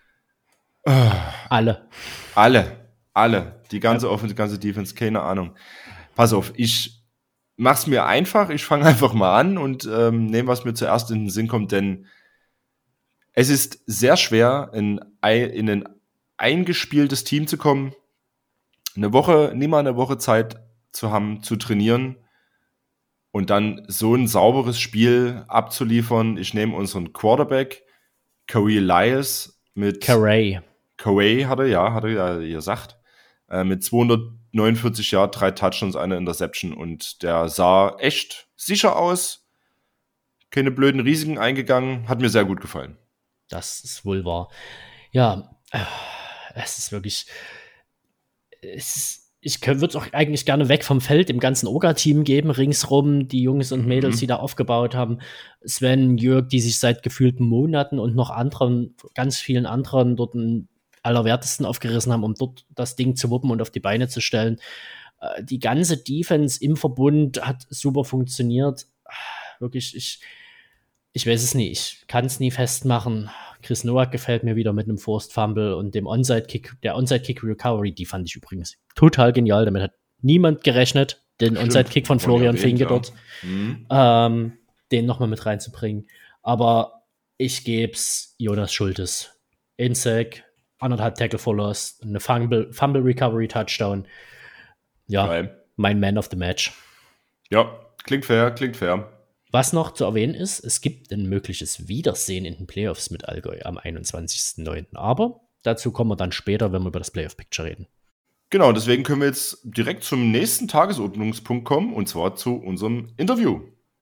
[SPEAKER 4] Alle.
[SPEAKER 3] Alle. Alle. Die ganze Offense, die ganze Defense, keine Ahnung. Pass auf, ich mach's mir einfach. Ich fange einfach mal an und ähm, nehme, was mir zuerst in den Sinn kommt, denn es ist sehr schwer, in, in ein eingespieltes Team zu kommen, eine Woche, nie mal eine Woche Zeit zu haben, zu trainieren und dann so ein sauberes Spiel abzuliefern. Ich nehme unseren Quarterback, Corey Elias, mit
[SPEAKER 4] Carey.
[SPEAKER 3] Corey hat er, ja, hat er ja gesagt, äh, mit zweihundertneunundvierzig Yards, drei Touchdowns, eine Interception und der sah echt sicher aus, keine blöden Risiken eingegangen, hat mir sehr gut gefallen.
[SPEAKER 4] Das ist wohl wahr. Ja, äh, es ist wirklich, es ist, ich würde es auch eigentlich gerne weg vom Feld im ganzen O G A-Team geben, ringsrum, die Jungs und Mädels, mhm. die da aufgebaut haben. Sven, Jörg, die sich seit gefühlten Monaten und noch anderen, ganz vielen anderen dort einen Allerwertesten aufgerissen haben, um dort das Ding zu wuppen und auf die Beine zu stellen. Äh, die ganze Defense im Verbund hat super funktioniert. Wirklich, ich, ich weiß es nie. Ich kann es nie festmachen. Chris Nowak gefällt mir wieder mit einem Forced Fumble und dem Onside-Kick, der Onside-Kick-Recovery, die fand ich übrigens total genial. Damit hat niemand gerechnet, den Onside-Kick von Florian Finke ja. dort, mhm. ähm, den nochmal mit reinzubringen. Aber ich geb's Jonas Schultes. In-Sack, anderthalb Tackle for Loss, eine Fumble, Fumble Recovery Touchdown. Ja, Geil. Mein Man of the Match.
[SPEAKER 3] Ja, klingt fair, klingt fair.
[SPEAKER 4] Was noch zu erwähnen ist, es gibt ein mögliches Wiedersehen in den Playoffs mit Allgäu am einundzwanzigsten neunten Aber dazu kommen wir dann später, wenn wir über das Playoff-Picture reden.
[SPEAKER 3] Genau, deswegen können wir jetzt direkt zum nächsten Tagesordnungspunkt kommen, und zwar zu unserem Interview.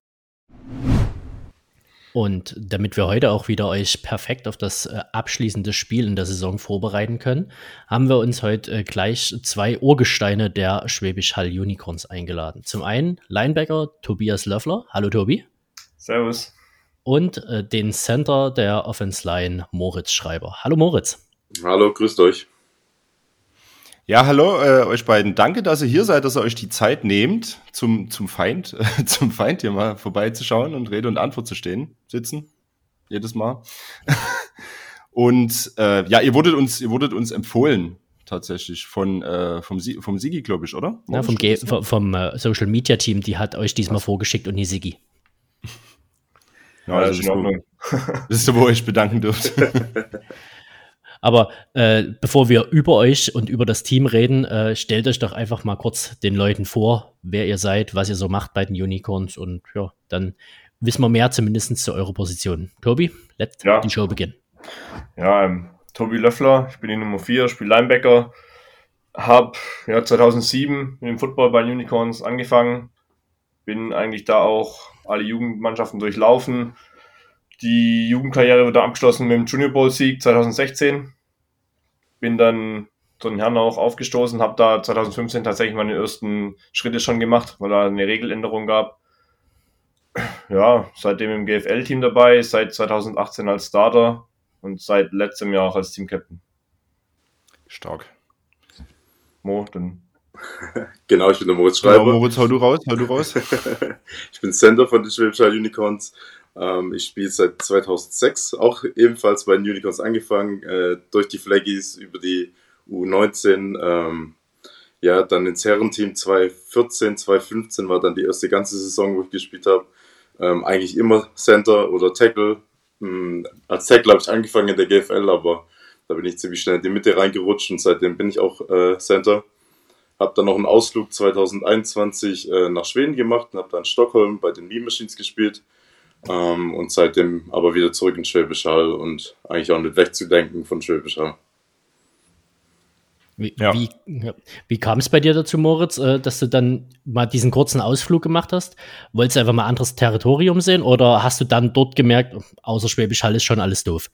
[SPEAKER 4] Und damit wir heute auch wieder euch perfekt auf das äh, abschließende Spiel in der Saison vorbereiten können, haben wir uns heute äh, gleich zwei Urgesteine der Schwäbisch Hall Unicorns eingeladen. Zum einen Linebacker Tobias Löffler. Hallo Tobi.
[SPEAKER 8] Servus.
[SPEAKER 4] Und äh, den Center der Offense Line Moritz Schreiber. Hallo Moritz.
[SPEAKER 8] Hallo, grüßt euch.
[SPEAKER 3] Ja, hallo äh, euch beiden. Danke, dass ihr hier seid, dass ihr euch die Zeit nehmt, zum, zum Feind, äh, zum Feind hier mal vorbeizuschauen und Rede und Antwort zu stehen, sitzen, jedes Mal. Und äh, ja, ihr wurdet uns, ihr wurdet uns empfohlen, tatsächlich, von äh, vom, Sie- vom Sigi, glaube ich, oder?
[SPEAKER 4] Ja, vom, Ge- vom, vom äh, Social Media Team, die hat euch diesmal Was? vorgeschickt und die Sigi.
[SPEAKER 3] Ja, also das, wo, das ist so, wo ihr euch bedanken dürft.
[SPEAKER 4] Aber äh, bevor wir über euch und über das Team reden, äh, stellt euch doch einfach mal kurz den Leuten vor, wer ihr seid, was ihr so macht bei den Unicorns und ja, dann wissen wir mehr zumindest zu eurer Position. Tobi, let ja. die Show beginnen.
[SPEAKER 8] Ja, ähm, Tobi Löffler, ich bin die Nummer vier, spiele Linebacker, habe ja, zweitausendsieben mit dem Football bei den Unicorns angefangen, bin eigentlich da auch alle Jugendmannschaften durchlaufen. Die Jugendkarriere wurde abgeschlossen mit dem Junior Bowl Sieg zweitausendsechzehn. Bin dann zu den Herren auch aufgestoßen, habe da zweitausendfünfzehn tatsächlich meine ersten Schritte schon gemacht, weil da eine Regeländerung gab. Ja, seitdem im G F L-Team dabei, seit zweitausendachtzehn als Starter und seit letztem Jahr auch als Team-Captain.
[SPEAKER 3] Stark.
[SPEAKER 8] Mo, dann...
[SPEAKER 9] Genau, ich bin der Moritz Schreiber.
[SPEAKER 3] Genau, Moritz, hau du raus, hau du raus.
[SPEAKER 9] Ich bin Center von den Schwäbisch Hall Unicorns. Ähm, ich spiele seit zweitausendsechs, auch ebenfalls bei den Unicorns angefangen, äh, durch die Flaggies über die U neunzehn, ähm, ja, dann ins Herrenteam zweitausendvierzehn, zweitausendfünfzehn war dann die erste ganze Saison, wo ich gespielt habe. Ähm, eigentlich immer Center oder Tackle. Ähm, als Tackle habe ich angefangen in der G F L, aber da bin ich ziemlich schnell in die Mitte reingerutscht und seitdem bin ich auch äh, Center. Habe dann noch einen Ausflug zweitausendeinundzwanzig äh, nach Schweden gemacht und habe dann in Stockholm bei den Mean Machines gespielt. Um, und seitdem aber wieder zurück in Schwäbisch Hall und eigentlich auch nicht wegzudenken von Schwäbisch Hall.
[SPEAKER 4] Wie, ja. wie, wie kam es bei dir dazu, Moritz, äh, dass du dann mal diesen kurzen Ausflug gemacht hast? Wolltest du einfach mal anderes Territorium sehen oder hast du dann dort gemerkt, außer Schwäbisch Hall ist schon alles doof?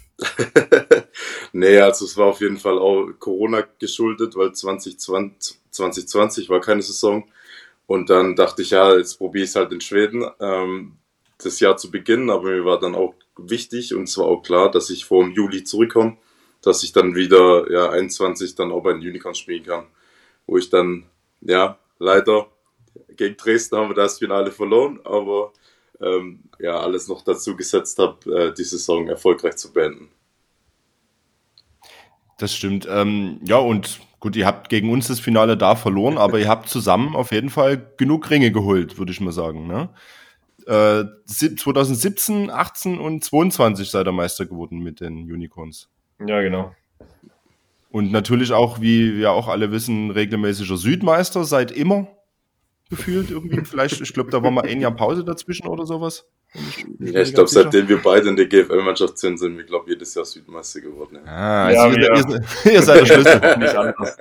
[SPEAKER 9] Nee, also es war auf jeden Fall auch Corona geschuldet, weil zwanzig zwanzig, zwanzig zwanzig war keine Saison und dann dachte ich, ja, jetzt probiere ich es halt in Schweden. Ähm, das Jahr zu beginnen, aber mir war dann auch wichtig und es war auch klar, dass ich vor dem Juli zurückkomme, dass ich dann wieder ja, einundzwanzig dann auch bei den Unicorns spielen kann, wo ich dann, ja, leider gegen Dresden haben wir das Finale verloren, aber ähm, ja, alles noch dazu gesetzt habe, äh, die Saison erfolgreich zu beenden.
[SPEAKER 3] Das stimmt. Ähm, ja, und gut, ihr habt gegen uns das Finale da verloren, aber ihr habt zusammen auf jeden Fall genug Ringe geholt, würde ich mal sagen. Ne? Äh, zwanzig siebzehn, achtzehn und zweiundzwanzig seid ihr Meister geworden mit den Unicorns.
[SPEAKER 8] Ja, genau.
[SPEAKER 3] Und natürlich auch, wie wir auch alle wissen, regelmäßiger Südmeister seit immer gefühlt irgendwie. Vielleicht, ich glaube, da war mal ein Jahr Pause dazwischen oder sowas.
[SPEAKER 9] Ich, ja, ich glaube, seitdem wir beide in der G F L-Mannschaft sind, sind wir, glaube ich, jedes Jahr Südmeister geworden. Ja.
[SPEAKER 3] Ah, also ja, ihr, ihr, ihr seid der Schlüssel. Nicht anders.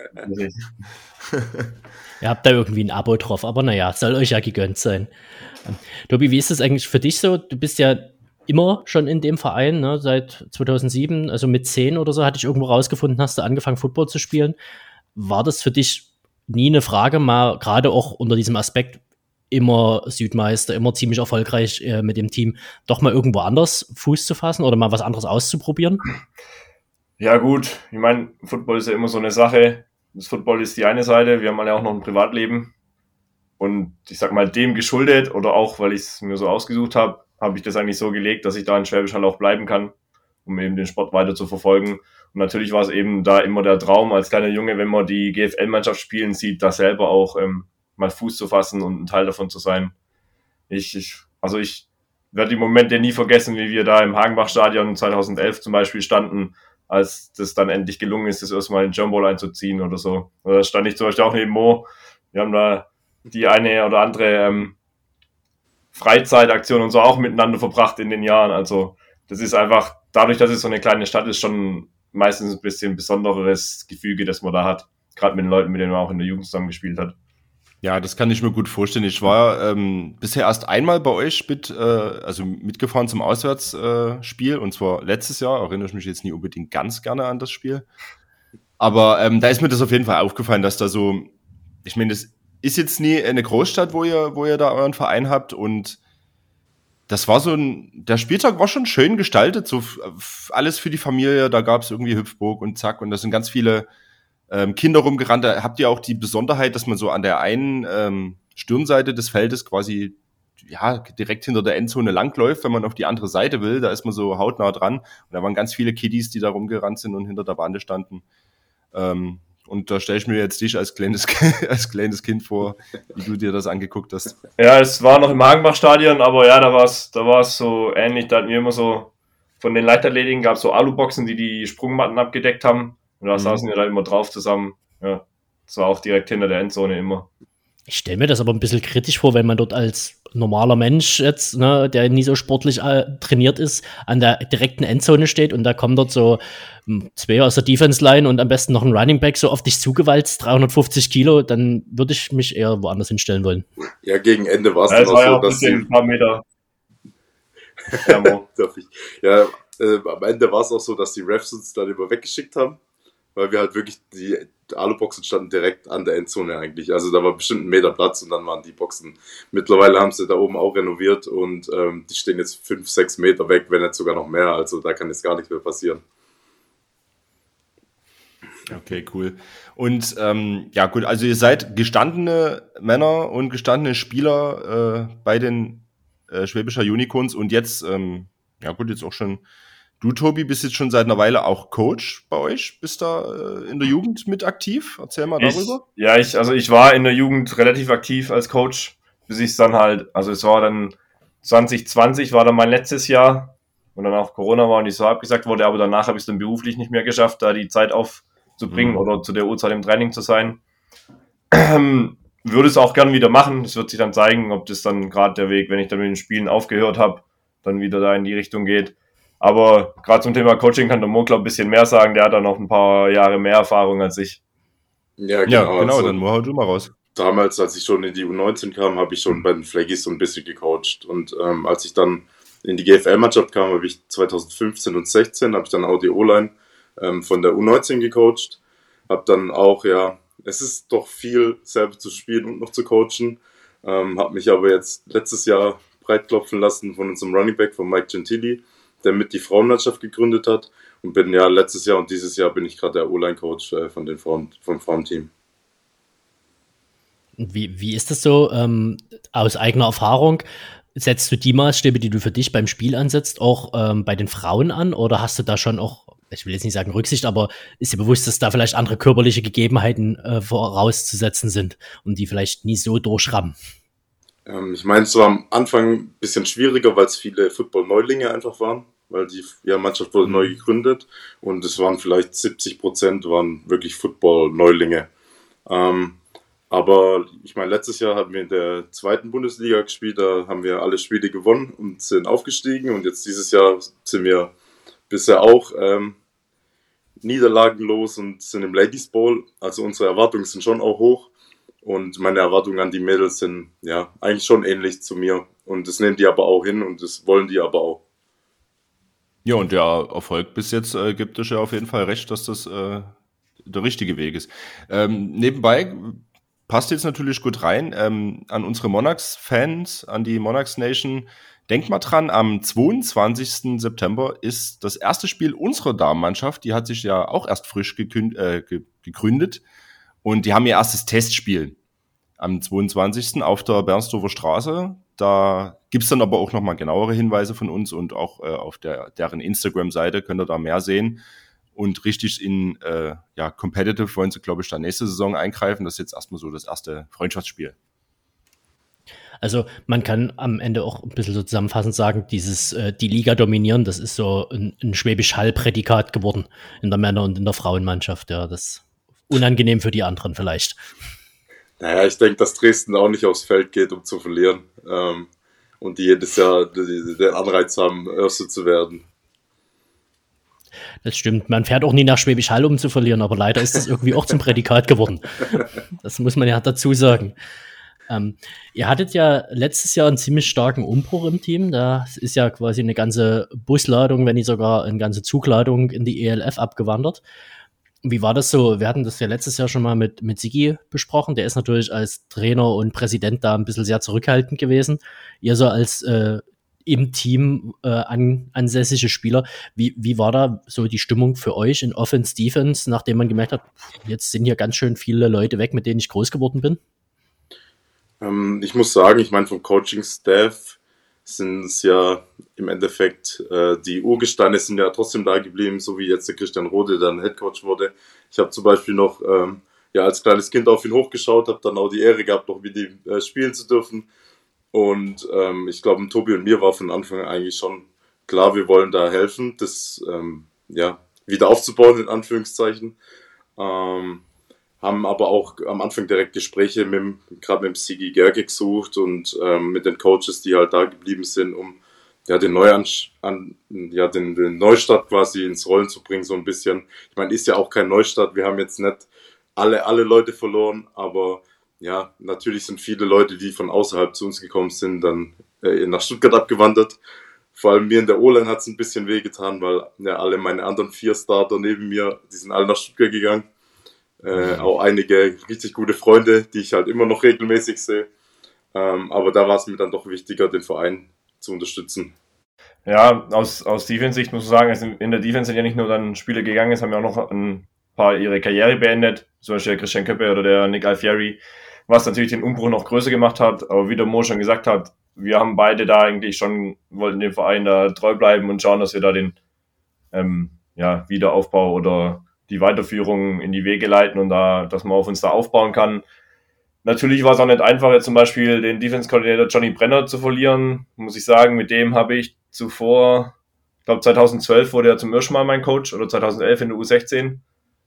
[SPEAKER 4] Ihr habt da irgendwie ein Abo drauf, aber naja, soll euch ja gegönnt sein. Ähm, Tobi, wie ist das eigentlich für dich so? Du bist ja immer schon in dem Verein, ne, seit zweitausendsieben, also mit zehn oder so, hatte ich irgendwo rausgefunden, hast du angefangen, Football zu spielen. War das für dich nie eine Frage, mal gerade auch unter diesem Aspekt, immer Südmeister, immer ziemlich erfolgreich äh, mit dem Team, doch mal irgendwo anders Fuß zu fassen oder mal was anderes auszuprobieren?
[SPEAKER 8] Ja gut, ich meine, Football ist ja immer so eine Sache. Das Football ist die eine Seite, wir haben alle auch noch ein Privatleben. Und ich sag mal, dem geschuldet oder auch, weil ich es mir so ausgesucht habe, habe ich das eigentlich so gelegt, dass ich da in Schwäbisch Hall auch bleiben kann, um eben den Sport weiter zu verfolgen. Und natürlich war es eben da immer der Traum als kleiner Junge, wenn man die G F L-Mannschaft spielen sieht, da selber auch ähm, mal Fuß zu fassen und ein Teil davon zu sein. Ich, ich also ich werde die Momente nie vergessen, wie wir da im Hagenbach-Stadion zweitausendelf zum Beispiel standen, als das dann endlich gelungen ist, das erstmal in den German Bowl einzuziehen oder so. Oder da stand ich zum Beispiel auch neben Mo. Wir haben da die eine oder andere ähm, Freizeitaktion und so auch miteinander verbracht in den Jahren. Also das ist einfach, dadurch, dass es so eine kleine Stadt ist, schon meistens ein bisschen besonderes Gefüge, das man da hat. Gerade mit den Leuten, mit denen man auch in der Jugend zusammen gespielt hat.
[SPEAKER 3] Ja, das kann ich mir gut vorstellen. Ich war ähm, bisher erst einmal bei euch mit, äh, also mitgefahren zum Auswärtsspiel äh, und zwar letztes Jahr. Erinnere ich mich jetzt nie unbedingt ganz gerne an das Spiel. Aber ähm, da ist mir das auf jeden Fall aufgefallen, dass da so, ich meine, das ist jetzt nie eine Großstadt, wo ihr, wo ihr da euren Verein habt und das war so ein, der Spieltag war schon schön gestaltet, so f- alles für die Familie, da gab es irgendwie Hüpfburg und zack und da sind ganz viele ähm, Kinder rumgerannt. Da habt ihr auch die Besonderheit, dass man so an der einen ähm, Stirnseite des Feldes quasi ja direkt hinter der Endzone langläuft, wenn man auf die andere Seite will, da ist man so hautnah dran und da waren ganz viele Kiddies, die da rumgerannt sind und hinter der Bande standen. Ähm, Und da stelle ich mir jetzt dich als kleines, als kleines Kind vor, wie du dir das angeguckt hast.
[SPEAKER 8] Ja, es war noch im Hagenbach-Stadion, aber ja, da war es da war's so ähnlich. Da hatten wir immer so, von den Leichtathletiken gab es so Aluboxen, die die Sprungmatten abgedeckt haben. Und da mhm. saßen wir da immer drauf zusammen. Ja, das war auch direkt hinter der Endzone immer.
[SPEAKER 4] Ich stelle mir das aber ein bisschen kritisch vor, wenn man dort als normaler Mensch jetzt, ne, der nie so sportlich äh, trainiert ist, an der direkten Endzone steht und da kommen dort so m, zwei aus der Defense-Line und am besten noch ein Running Back so auf dich zugewalzt, dreihundertfünfzig Kilo, dann würde ich mich eher woanders hinstellen wollen.
[SPEAKER 9] Ja, gegen Ende war es
[SPEAKER 8] ja,
[SPEAKER 9] dann auch
[SPEAKER 8] war
[SPEAKER 9] so,
[SPEAKER 8] ja
[SPEAKER 9] dass sie...
[SPEAKER 8] ein paar Meter.
[SPEAKER 9] Darf ich? Ja, äh, am Ende war es auch so, dass die Refs uns dann immer weggeschickt haben, weil wir halt wirklich, die Aluboxen standen direkt an der Endzone eigentlich. Also da war bestimmt ein Meter Platz und dann waren die Boxen. Mittlerweile haben sie da oben auch renoviert und ähm, die stehen jetzt fünf, sechs Meter weg, wenn nicht sogar noch mehr. Also da kann jetzt gar nichts mehr passieren.
[SPEAKER 3] Okay, cool. Und ähm, ja gut, also ihr seid gestandene Männer und gestandene Spieler äh, bei den äh, Schwäbischer Unicorns und jetzt, ähm, ja gut, jetzt auch schon du, Tobi, bist jetzt schon seit einer Weile auch Coach bei euch. Bist da äh, in der Jugend mit aktiv? Erzähl mal darüber.
[SPEAKER 8] Ich, ja, ich, also ich war in der Jugend relativ aktiv als Coach, bis ich es dann halt, also es war dann zwanzig zwanzig war dann mein letztes Jahr und dann auch Corona war und ich so abgesagt wurde, aber danach habe ich es dann beruflich nicht mehr geschafft, da die Zeit aufzubringen mhm. oder zu der Uhrzeit im Training zu sein. Ähm, würde es auch gern wieder machen. Es wird sich dann zeigen, ob das dann gerade der Weg, wenn ich dann mit den Spielen aufgehört habe, dann wieder da in die Richtung geht. Aber gerade zum Thema Coaching kann der Mo, glaube ich, ein bisschen mehr sagen. Der hat da noch ein paar Jahre mehr Erfahrung als ich.
[SPEAKER 9] Ja, genau.
[SPEAKER 3] Ja, genau
[SPEAKER 9] also,
[SPEAKER 3] dann Mo, hau du mal raus.
[SPEAKER 9] Damals, als ich schon in die U neunzehn kam, habe ich schon bei den Flaggies so ein bisschen gecoacht. Und ähm, als ich dann in die G F L-Mannschaft kam, habe ich zwanzig fünfzehn und sechzehn, habe ich dann auch die O-Line ähm, von der U neunzehn gecoacht. Habe dann auch, ja, es ist doch viel, selber zu spielen und noch zu coachen. Ähm, habe mich aber jetzt letztes Jahr breitklopfen lassen von unserem Running Back, von Mike Gentili, der mit die Frauenmannschaft gegründet hat und bin ja letztes Jahr und dieses Jahr bin ich gerade der O-Line-Coach äh, von den Frauen, vom Frauenteam.
[SPEAKER 4] Wie, wie ist das so ähm, aus eigener Erfahrung? setzt du die Maßstäbe, die du für dich beim Spiel ansetzt, auch ähm, bei den Frauen an? Oder hast du da schon auch, ich will jetzt nicht sagen Rücksicht, aber ist dir bewusst, dass da vielleicht andere körperliche Gegebenheiten äh, vorauszusetzen sind und die vielleicht nie so durchrammen?
[SPEAKER 9] Ähm, ich meine, es war am Anfang ein bisschen schwieriger, weil es viele Football-Neulinge einfach waren, weil die ja, Mannschaft wurde neu gegründet und es waren vielleicht siebzig Prozent waren wirklich Football-Neulinge. Ähm, aber ich meine, letztes Jahr haben wir in der zweiten Bundesliga gespielt, da haben wir alle Spiele gewonnen und sind aufgestiegen und jetzt dieses Jahr sind wir bisher auch ähm, niederlagenlos und sind im Ladies Bowl, also unsere Erwartungen sind schon auch hoch. Und meine Erwartungen an die Mädels sind ja eigentlich schon ähnlich zu mir. Und das nehmen die aber auch hin und das wollen die aber auch.
[SPEAKER 3] Ja, und der Erfolg bis jetzt äh, gibt es ja auf jeden Fall recht, dass das äh, der richtige Weg ist. Ähm, nebenbei passt jetzt natürlich gut rein ähm, an unsere Monarchs-Fans, an die Monarchs Nation. Denkt mal dran, am zweiundzwanzigsten September ist das erste Spiel unserer Damenmannschaft. Die hat sich ja auch erst frisch gekünd, äh, ge- gegründet. Und die haben ihr erstes Testspiel am zweiundzwanzigsten auf der Bernsdorfer Straße. Da gibt's dann aber auch nochmal genauere Hinweise von uns und auch äh, auf der deren Instagram-Seite könnt ihr da mehr sehen. Und richtig in äh, ja, Competitive wollen sie, glaube ich, dann nächste Saison eingreifen. Das ist jetzt erstmal so das erste Freundschaftsspiel.
[SPEAKER 4] Also man kann am Ende auch ein bisschen so zusammenfassend sagen, dieses äh, die Liga dominieren, das ist so ein, ein Schwäbisch Hall-Prädikat geworden in der Männer- und in der Frauenmannschaft. Ja, das unangenehm für die anderen vielleicht.
[SPEAKER 9] Naja, ich denke, dass Dresden auch nicht aufs Feld geht, um zu verlieren. Ähm, und die jedes Jahr den Anreiz haben, Erste zu werden.
[SPEAKER 4] Das stimmt. Man fährt auch nie nach Schwäbisch Hall, um zu verlieren, aber leider ist das irgendwie auch zum Prädikat geworden. Das muss man ja dazu sagen. Ähm, ihr hattet ja letztes Jahr einen ziemlich starken Umbruch im Team. Da ist ja quasi eine ganze Busladung, wenn nicht sogar eine ganze Zugladung in die E L F abgewandert. Wie war das so? Wir hatten das ja letztes Jahr schon mal mit, mit Sigi besprochen. Der ist natürlich als Trainer und Präsident da ein bisschen sehr zurückhaltend gewesen. Ihr so als äh, im Team äh, an, ansässige Spieler. Wie, wie war da so die Stimmung für euch in Offense, Defense, nachdem man gemerkt hat, jetzt sind hier ganz schön viele Leute weg, mit denen ich groß geworden bin?
[SPEAKER 9] Ähm, ich muss sagen, ich meine, vom Coaching-Staff sind es ja im Endeffekt, äh, die Urgesteine sind ja trotzdem da geblieben, so wie jetzt der Christian Rode dann Headcoach wurde. Ich habe zum Beispiel noch ähm, ja, als kleines Kind auf ihn hochgeschaut, habe dann auch die Ehre gehabt, noch mit ihm äh, spielen zu dürfen. Und ähm, ich glaube, Tobi und mir war von Anfang an eigentlich schon klar, wir wollen da helfen, das ähm, ja, wieder aufzubauen, in Anführungszeichen. Ähm, haben aber auch am Anfang direkt Gespräche mit gerade mit dem Sigi Gerge gesucht und ähm, mit den Coaches, die halt da geblieben sind, um ja den Neuansch an, ja den, den Neustart quasi ins Rollen zu bringen, so ein bisschen. Ich meine, ist ja auch kein Neustart, wir haben jetzt nicht alle alle Leute verloren, aber ja, natürlich sind viele Leute, die von außerhalb zu uns gekommen sind, dann äh, nach Stuttgart abgewandert. Vor allem mir in der O-Line hat es ein bisschen wehgetan, weil ja alle meine anderen vier Starter neben mir, die sind alle nach Stuttgart gegangen. Äh, auch einige richtig gute Freunde, die ich halt immer noch regelmäßig sehe. Ähm, aber da war es mir dann doch wichtiger, den Verein zu unterstützen.
[SPEAKER 8] Ja, aus, aus Defense-Sicht muss ich sagen, also in der Defense sind ja nicht nur dann Spieler gegangen, es haben ja auch noch ein paar ihre Karriere beendet, zum Beispiel der Christian Köppe oder der Nick Alfieri, was natürlich den Umbruch noch größer gemacht hat. Aber wie der Mo schon gesagt hat, wir haben beide da eigentlich schon, wollten dem Verein da treu bleiben und schauen, dass wir da den ähm, ja, Wiederaufbau oder die Weiterführung in die Wege leiten und da, dass man auf uns da aufbauen kann. Natürlich war es auch nicht einfach, jetzt zum Beispiel den Defense-Coordinator Johnny Brenner zu verlieren, muss ich sagen. Mit dem habe ich zuvor, ich glaube zweitausendzwölf wurde er zum ersten Mal mein Coach oder zweitausendelf in der U sechzehn.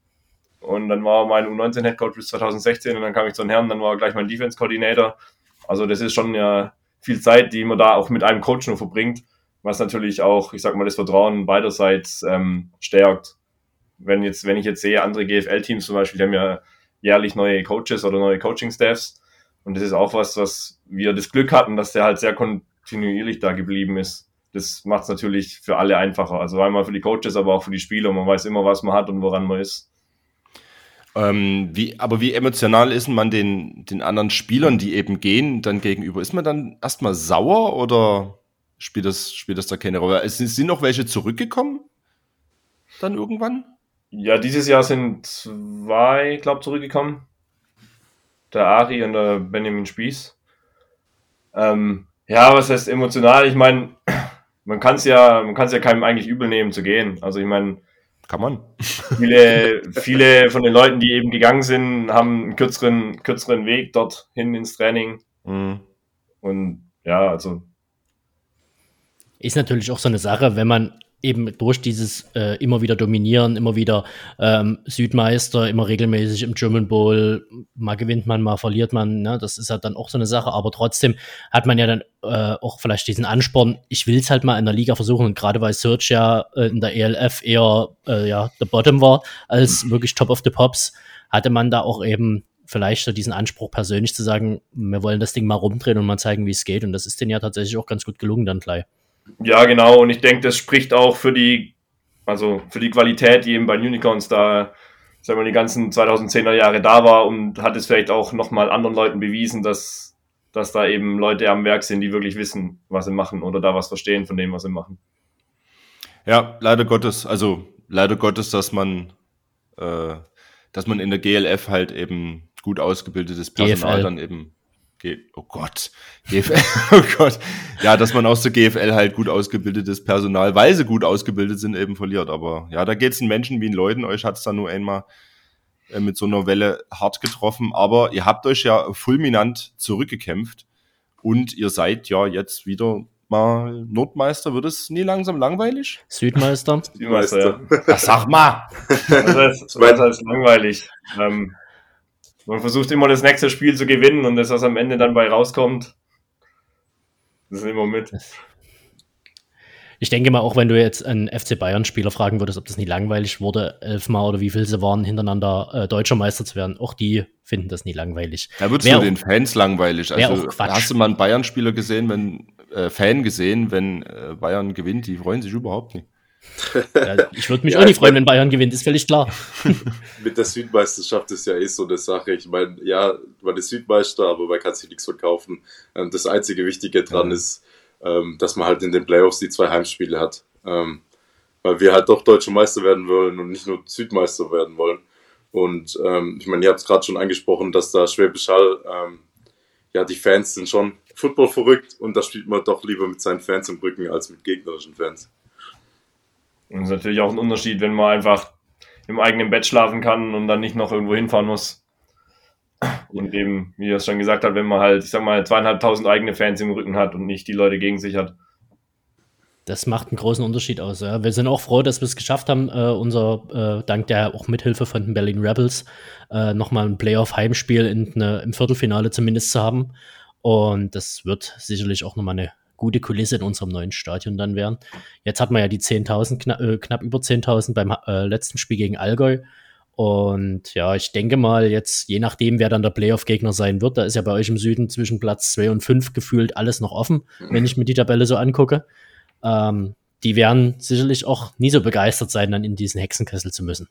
[SPEAKER 8] Und dann war mein U neunzehn Headcoach bis zweitausendsechzehn und dann kam ich zu den Herren, dann war er gleich mein Defense-Coordinator. Also das ist schon ja viel Zeit, die man da auch mit einem Coach nur verbringt, was natürlich auch, ich sag mal, das Vertrauen beiderseits ähm, stärkt. Wenn jetzt, wenn ich jetzt sehe, andere G F L-Teams zum Beispiel, die haben ja jährlich neue Coaches oder neue Coaching-Staffs und das ist auch was, was wir das Glück hatten, dass der halt sehr kontinuierlich da geblieben ist. Das macht es natürlich für alle einfacher, also einmal für die Coaches, aber auch für die Spieler. Man weiß immer, was man hat und woran man ist.
[SPEAKER 3] Ähm, wie, aber wie emotional ist man den, den anderen Spielern, die eben gehen, dann gegenüber? Ist man dann erstmal sauer oder spielt das, spielt das da keine Rolle? Es sind noch welche zurückgekommen dann irgendwann?
[SPEAKER 8] Ja, dieses Jahr sind zwei, glaube ich, zurückgekommen. Der Ari und der Benjamin Spieß. Ähm, Ja, was heißt emotional? Ich meine, man kann es ja, man kann es ja keinem eigentlich übel nehmen zu gehen. Also ich meine,
[SPEAKER 3] kann man.
[SPEAKER 8] Viele, viele von den Leuten, die eben gegangen sind, haben einen kürzeren, kürzeren Weg dorthin ins Training.
[SPEAKER 3] Mhm.
[SPEAKER 8] Und ja, also.
[SPEAKER 4] Ist natürlich auch so eine Sache, wenn man eben durch dieses äh, immer wieder dominieren, immer wieder ähm, Südmeister, immer regelmäßig im German Bowl, mal gewinnt man, mal verliert man, ne? Das ist ja dann auch so eine Sache, aber trotzdem hat man ja dann äh, auch vielleicht diesen Ansporn, ich will es halt mal in der Liga versuchen, und gerade weil Serge ja äh, in der E L F eher äh, ja, the bottom war, als wirklich top of the pops, hatte man da auch eben vielleicht so diesen Anspruch persönlich zu sagen, wir wollen das Ding mal rumdrehen und mal zeigen, wie es geht, und das ist denen ja tatsächlich auch ganz gut gelungen dann gleich.
[SPEAKER 8] Ja, genau, und ich denke, das spricht auch für die, also für die Qualität, die eben bei Unicorns da, sagen wir, die ganzen zweitausendzehner Jahre da war, und hat es vielleicht auch nochmal anderen Leuten bewiesen, dass, dass da eben Leute am Werk sind, die wirklich wissen, was sie machen oder da was verstehen von dem, was sie machen.
[SPEAKER 3] Ja, leider Gottes, also leider Gottes, dass man, äh, dass man in der G L F halt eben gut ausgebildetes Personal
[SPEAKER 4] G F L.
[SPEAKER 3] dann eben G- Oh Gott, G F L, oh Gott. Ja, dass man aus der G F L halt gut ausgebildetes Personal, weil sie gut ausgebildet sind, eben verliert. Aber ja, da geht's den Menschen wie den Leuten. Euch hat's dann nur einmal äh, mit so einer Welle hart getroffen. Aber ihr habt euch ja fulminant zurückgekämpft und ihr seid ja jetzt wieder mal Nordmeister. Wird es nie langsam langweilig?
[SPEAKER 4] Südmeister?
[SPEAKER 8] Südmeister, ja.
[SPEAKER 3] Ach, sag mal!
[SPEAKER 8] Das heißt, das heißt langweilig. Ähm, Man versucht immer das nächste Spiel zu gewinnen, und das, was am Ende dann bei rauskommt, das nehmen wir mit.
[SPEAKER 4] Ich denke mal, auch wenn du jetzt einen F C Bayern-Spieler fragen würdest, ob das nie langweilig wurde, elfmal oder wie viel sie waren, hintereinander äh, deutscher Meister zu werden, auch die finden das nie langweilig.
[SPEAKER 3] Da wird es nur den Fans langweilig. Also hast du mal einen Bayern-Spieler gesehen, wenn äh, Fan gesehen, wenn äh, Bayern gewinnt, die freuen sich überhaupt nicht.
[SPEAKER 4] Ja, ich würde mich
[SPEAKER 9] Ja,
[SPEAKER 4] auch nicht
[SPEAKER 9] ich
[SPEAKER 4] freuen,
[SPEAKER 9] mein-
[SPEAKER 4] wenn Bayern gewinnt, ist völlig klar.
[SPEAKER 9] Mit der Südmeisterschaft ist ja eh so eine Sache. Ich meine, ja, man ist Südmeister, aber man kann sich nichts verkaufen. Ähm, Das einzige Wichtige dran ist, ähm, dass man halt in den Playoffs die zwei Heimspiele hat. Ähm, Weil wir halt doch deutscher Meister werden wollen und nicht nur Südmeister werden wollen. Und ähm, ich meine, ihr habt es gerade schon angesprochen, dass da Schwäbisch Hall, ähm, ja, die Fans sind schon Football verrückt, und da spielt man doch lieber mit seinen Fans im Rücken als mit gegnerischen Fans.
[SPEAKER 8] Und es ist natürlich auch ein Unterschied, wenn man einfach im eigenen Bett schlafen kann und dann nicht noch irgendwo hinfahren muss. Und eben, wie er es schon gesagt hat, wenn man halt, ich sag mal, zweieinhalbtausend eigene Fans im Rücken hat und nicht die Leute gegen sich hat.
[SPEAKER 4] Das macht einen großen Unterschied aus. Ja. Wir sind auch froh, dass wir es geschafft haben, äh, unser, äh, dank der auch Mithilfe von den Berlin Rebels, äh, nochmal ein Playoff-Heimspiel in, ne, im Viertelfinale zumindest zu haben. Und das wird sicherlich auch nochmal eine gute Kulisse in unserem neuen Stadion dann werden. Jetzt hat man ja die zehntausend, knapp, äh, knapp über zehntausend beim äh, letzten Spiel gegen Allgäu. Und ja, ich denke mal jetzt, je nachdem, wer dann der Playoff-Gegner sein wird, da ist ja bei euch im Süden zwischen Platz zwei und fünf gefühlt alles noch offen, wenn ich mir die Tabelle so angucke. Ähm, die werden sicherlich auch nie so begeistert sein, dann in diesen Hexenkessel zu müssen.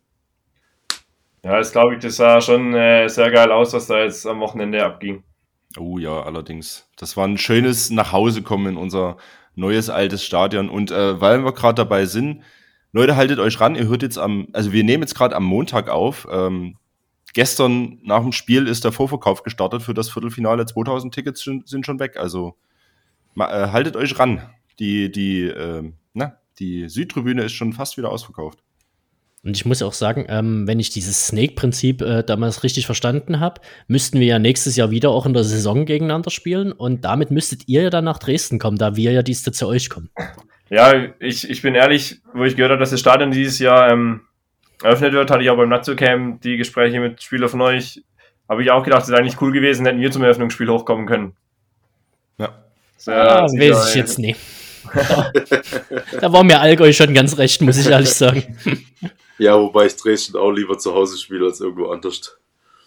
[SPEAKER 8] Ja, das glaube ich, das sah schon äh, sehr geil aus, was da jetzt am Wochenende abging.
[SPEAKER 3] Oh ja, allerdings. Das war ein schönes Nachhausekommen in unser neues, altes Stadion. Und äh, weil wir gerade dabei sind, Leute, haltet euch ran. Ihr hört jetzt am, also wir nehmen jetzt gerade am Montag auf. Ähm, gestern nach dem Spiel ist der Vorverkauf gestartet für das Viertelfinale. zweitausend Tickets sind, sind schon weg. Also ma, äh, haltet euch ran. Die, die, äh, na, die Südtribüne ist schon fast wieder ausverkauft.
[SPEAKER 4] Und ich muss auch sagen, ähm, wenn ich dieses Snake-Prinzip äh, damals richtig verstanden habe, müssten wir ja nächstes Jahr wieder auch in der Saison gegeneinander spielen, und damit müsstet ihr ja dann nach Dresden kommen, da wir ja diesmal zu euch kommen.
[SPEAKER 8] Ja, ich, ich bin ehrlich, wo ich gehört habe, dass das Stadion dieses Jahr ähm, eröffnet wird, hatte ich auch beim Nazio-Camp die Gespräche mit Spielern von euch. Habe ich auch gedacht, es wäre eigentlich cool gewesen, hätten wir zum Eröffnungsspiel hochkommen können.
[SPEAKER 3] Ja.
[SPEAKER 4] Ah, weiß ich jetzt nicht. Da, da war mir Allgäu schon ganz recht, muss ich ehrlich sagen.
[SPEAKER 9] Ja, wobei ich Dresden auch lieber zu Hause spiele als irgendwo anders.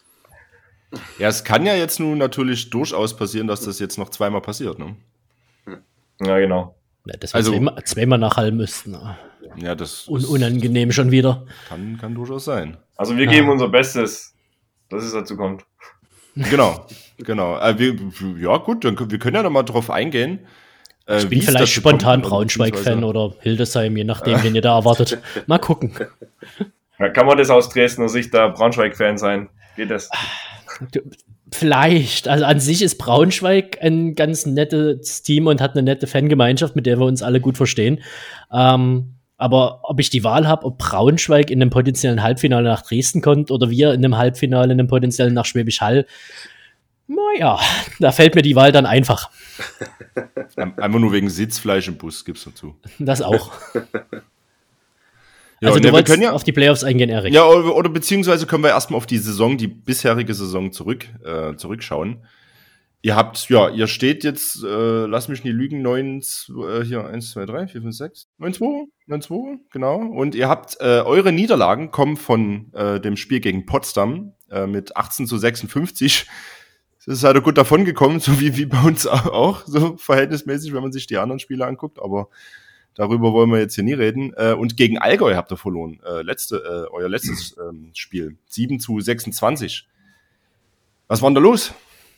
[SPEAKER 3] Ja, es kann ja jetzt nun natürlich durchaus passieren, dass das jetzt noch zweimal passiert, ne?
[SPEAKER 8] Ja, genau.
[SPEAKER 4] Ja, dass wir
[SPEAKER 3] Also-
[SPEAKER 4] zweimal, zweimal nach Hall müssten.
[SPEAKER 3] Ja, das
[SPEAKER 4] Un
[SPEAKER 3] ist-
[SPEAKER 4] unangenehm schon wieder.
[SPEAKER 3] kann, kann durchaus sein.
[SPEAKER 8] Also wir geben unser Bestes, dass es dazu kommt.
[SPEAKER 3] Genau, genau. Äh, wir, ja, gut, dann, können- wir können ja noch mal drauf eingehen. Äh,
[SPEAKER 4] Ich bin
[SPEAKER 3] wie es
[SPEAKER 4] vielleicht
[SPEAKER 3] dazu
[SPEAKER 4] spontan
[SPEAKER 3] kommt, oder
[SPEAKER 4] Braunschweig-Fan
[SPEAKER 3] beziehungsweise-
[SPEAKER 4] oder Hildesheim, je nachdem, wen ihr da erwartet. Mal gucken.
[SPEAKER 8] Ja, kann man das aus Dresdner Sicht da Braunschweig-Fan sein? Geht das?
[SPEAKER 4] Du, Vielleicht. Also an sich ist Braunschweig ein ganz nettes Team und hat eine nette Fangemeinschaft, mit der wir uns alle gut verstehen. Ähm, aber ob ich die Wahl habe, ob Braunschweig in einem potenziellen Halbfinale nach Dresden kommt oder wir in einem Halbfinale in einem potenziellen nach Schwäbisch Hall, naja, da fällt mir die Wahl dann einfach.
[SPEAKER 3] Einfach nur wegen Sitzfleisch im Bus, gibt's dazu.
[SPEAKER 4] Das auch.
[SPEAKER 3] Ja,
[SPEAKER 4] also du
[SPEAKER 3] ne, wir
[SPEAKER 4] wolltest
[SPEAKER 3] können ja
[SPEAKER 4] auf die Playoffs eingehen, Erik.
[SPEAKER 3] Ja, oder, oder beziehungsweise können wir erstmal auf die Saison, die bisherige Saison zurück, äh, zurückschauen. Ihr habt, ja, ihr steht jetzt, äh, lass mich nicht lügen, neun, äh, hier, eins, zwei, drei, vier, fünf, sechs, neun, zwei, neun, zwei, genau. Und ihr habt, äh, eure Niederlagen kommen von äh, dem Spiel gegen Potsdam äh, mit achtzehn zu sechsundfünfzig. Das ist halt gut davon gekommen, so wie, wie bei uns auch, so verhältnismäßig, wenn man sich die anderen Spiele anguckt, aber darüber wollen wir jetzt hier nie reden. Äh, und gegen Allgäu habt ihr verloren. Äh, letzte, äh, euer letztes ähm, Spiel. sieben zu sechsundzwanzig. Was war denn da los?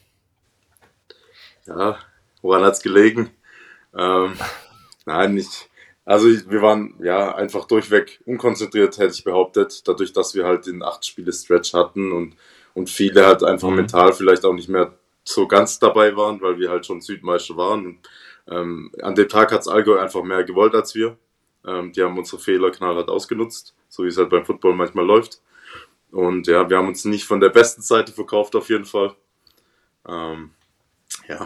[SPEAKER 9] Ja, woran hat's gelegen? Ähm, nein, nicht. Also wir waren ja einfach durchweg unkonzentriert, hätte ich behauptet. Dadurch, dass wir halt den acht Spiele Stretch hatten und, und viele halt einfach mhm. mental vielleicht auch nicht mehr so ganz dabei waren, weil wir halt schon Südmeister waren. Und, ähm, an dem Tag hat's Allgäu einfach mehr gewollt als wir. Ähm, die haben unsere Fehler knallhart ausgenutzt, so wie es halt beim Football manchmal läuft. Und ja, wir haben uns nicht von der besten Seite verkauft auf jeden Fall. Ähm, ja.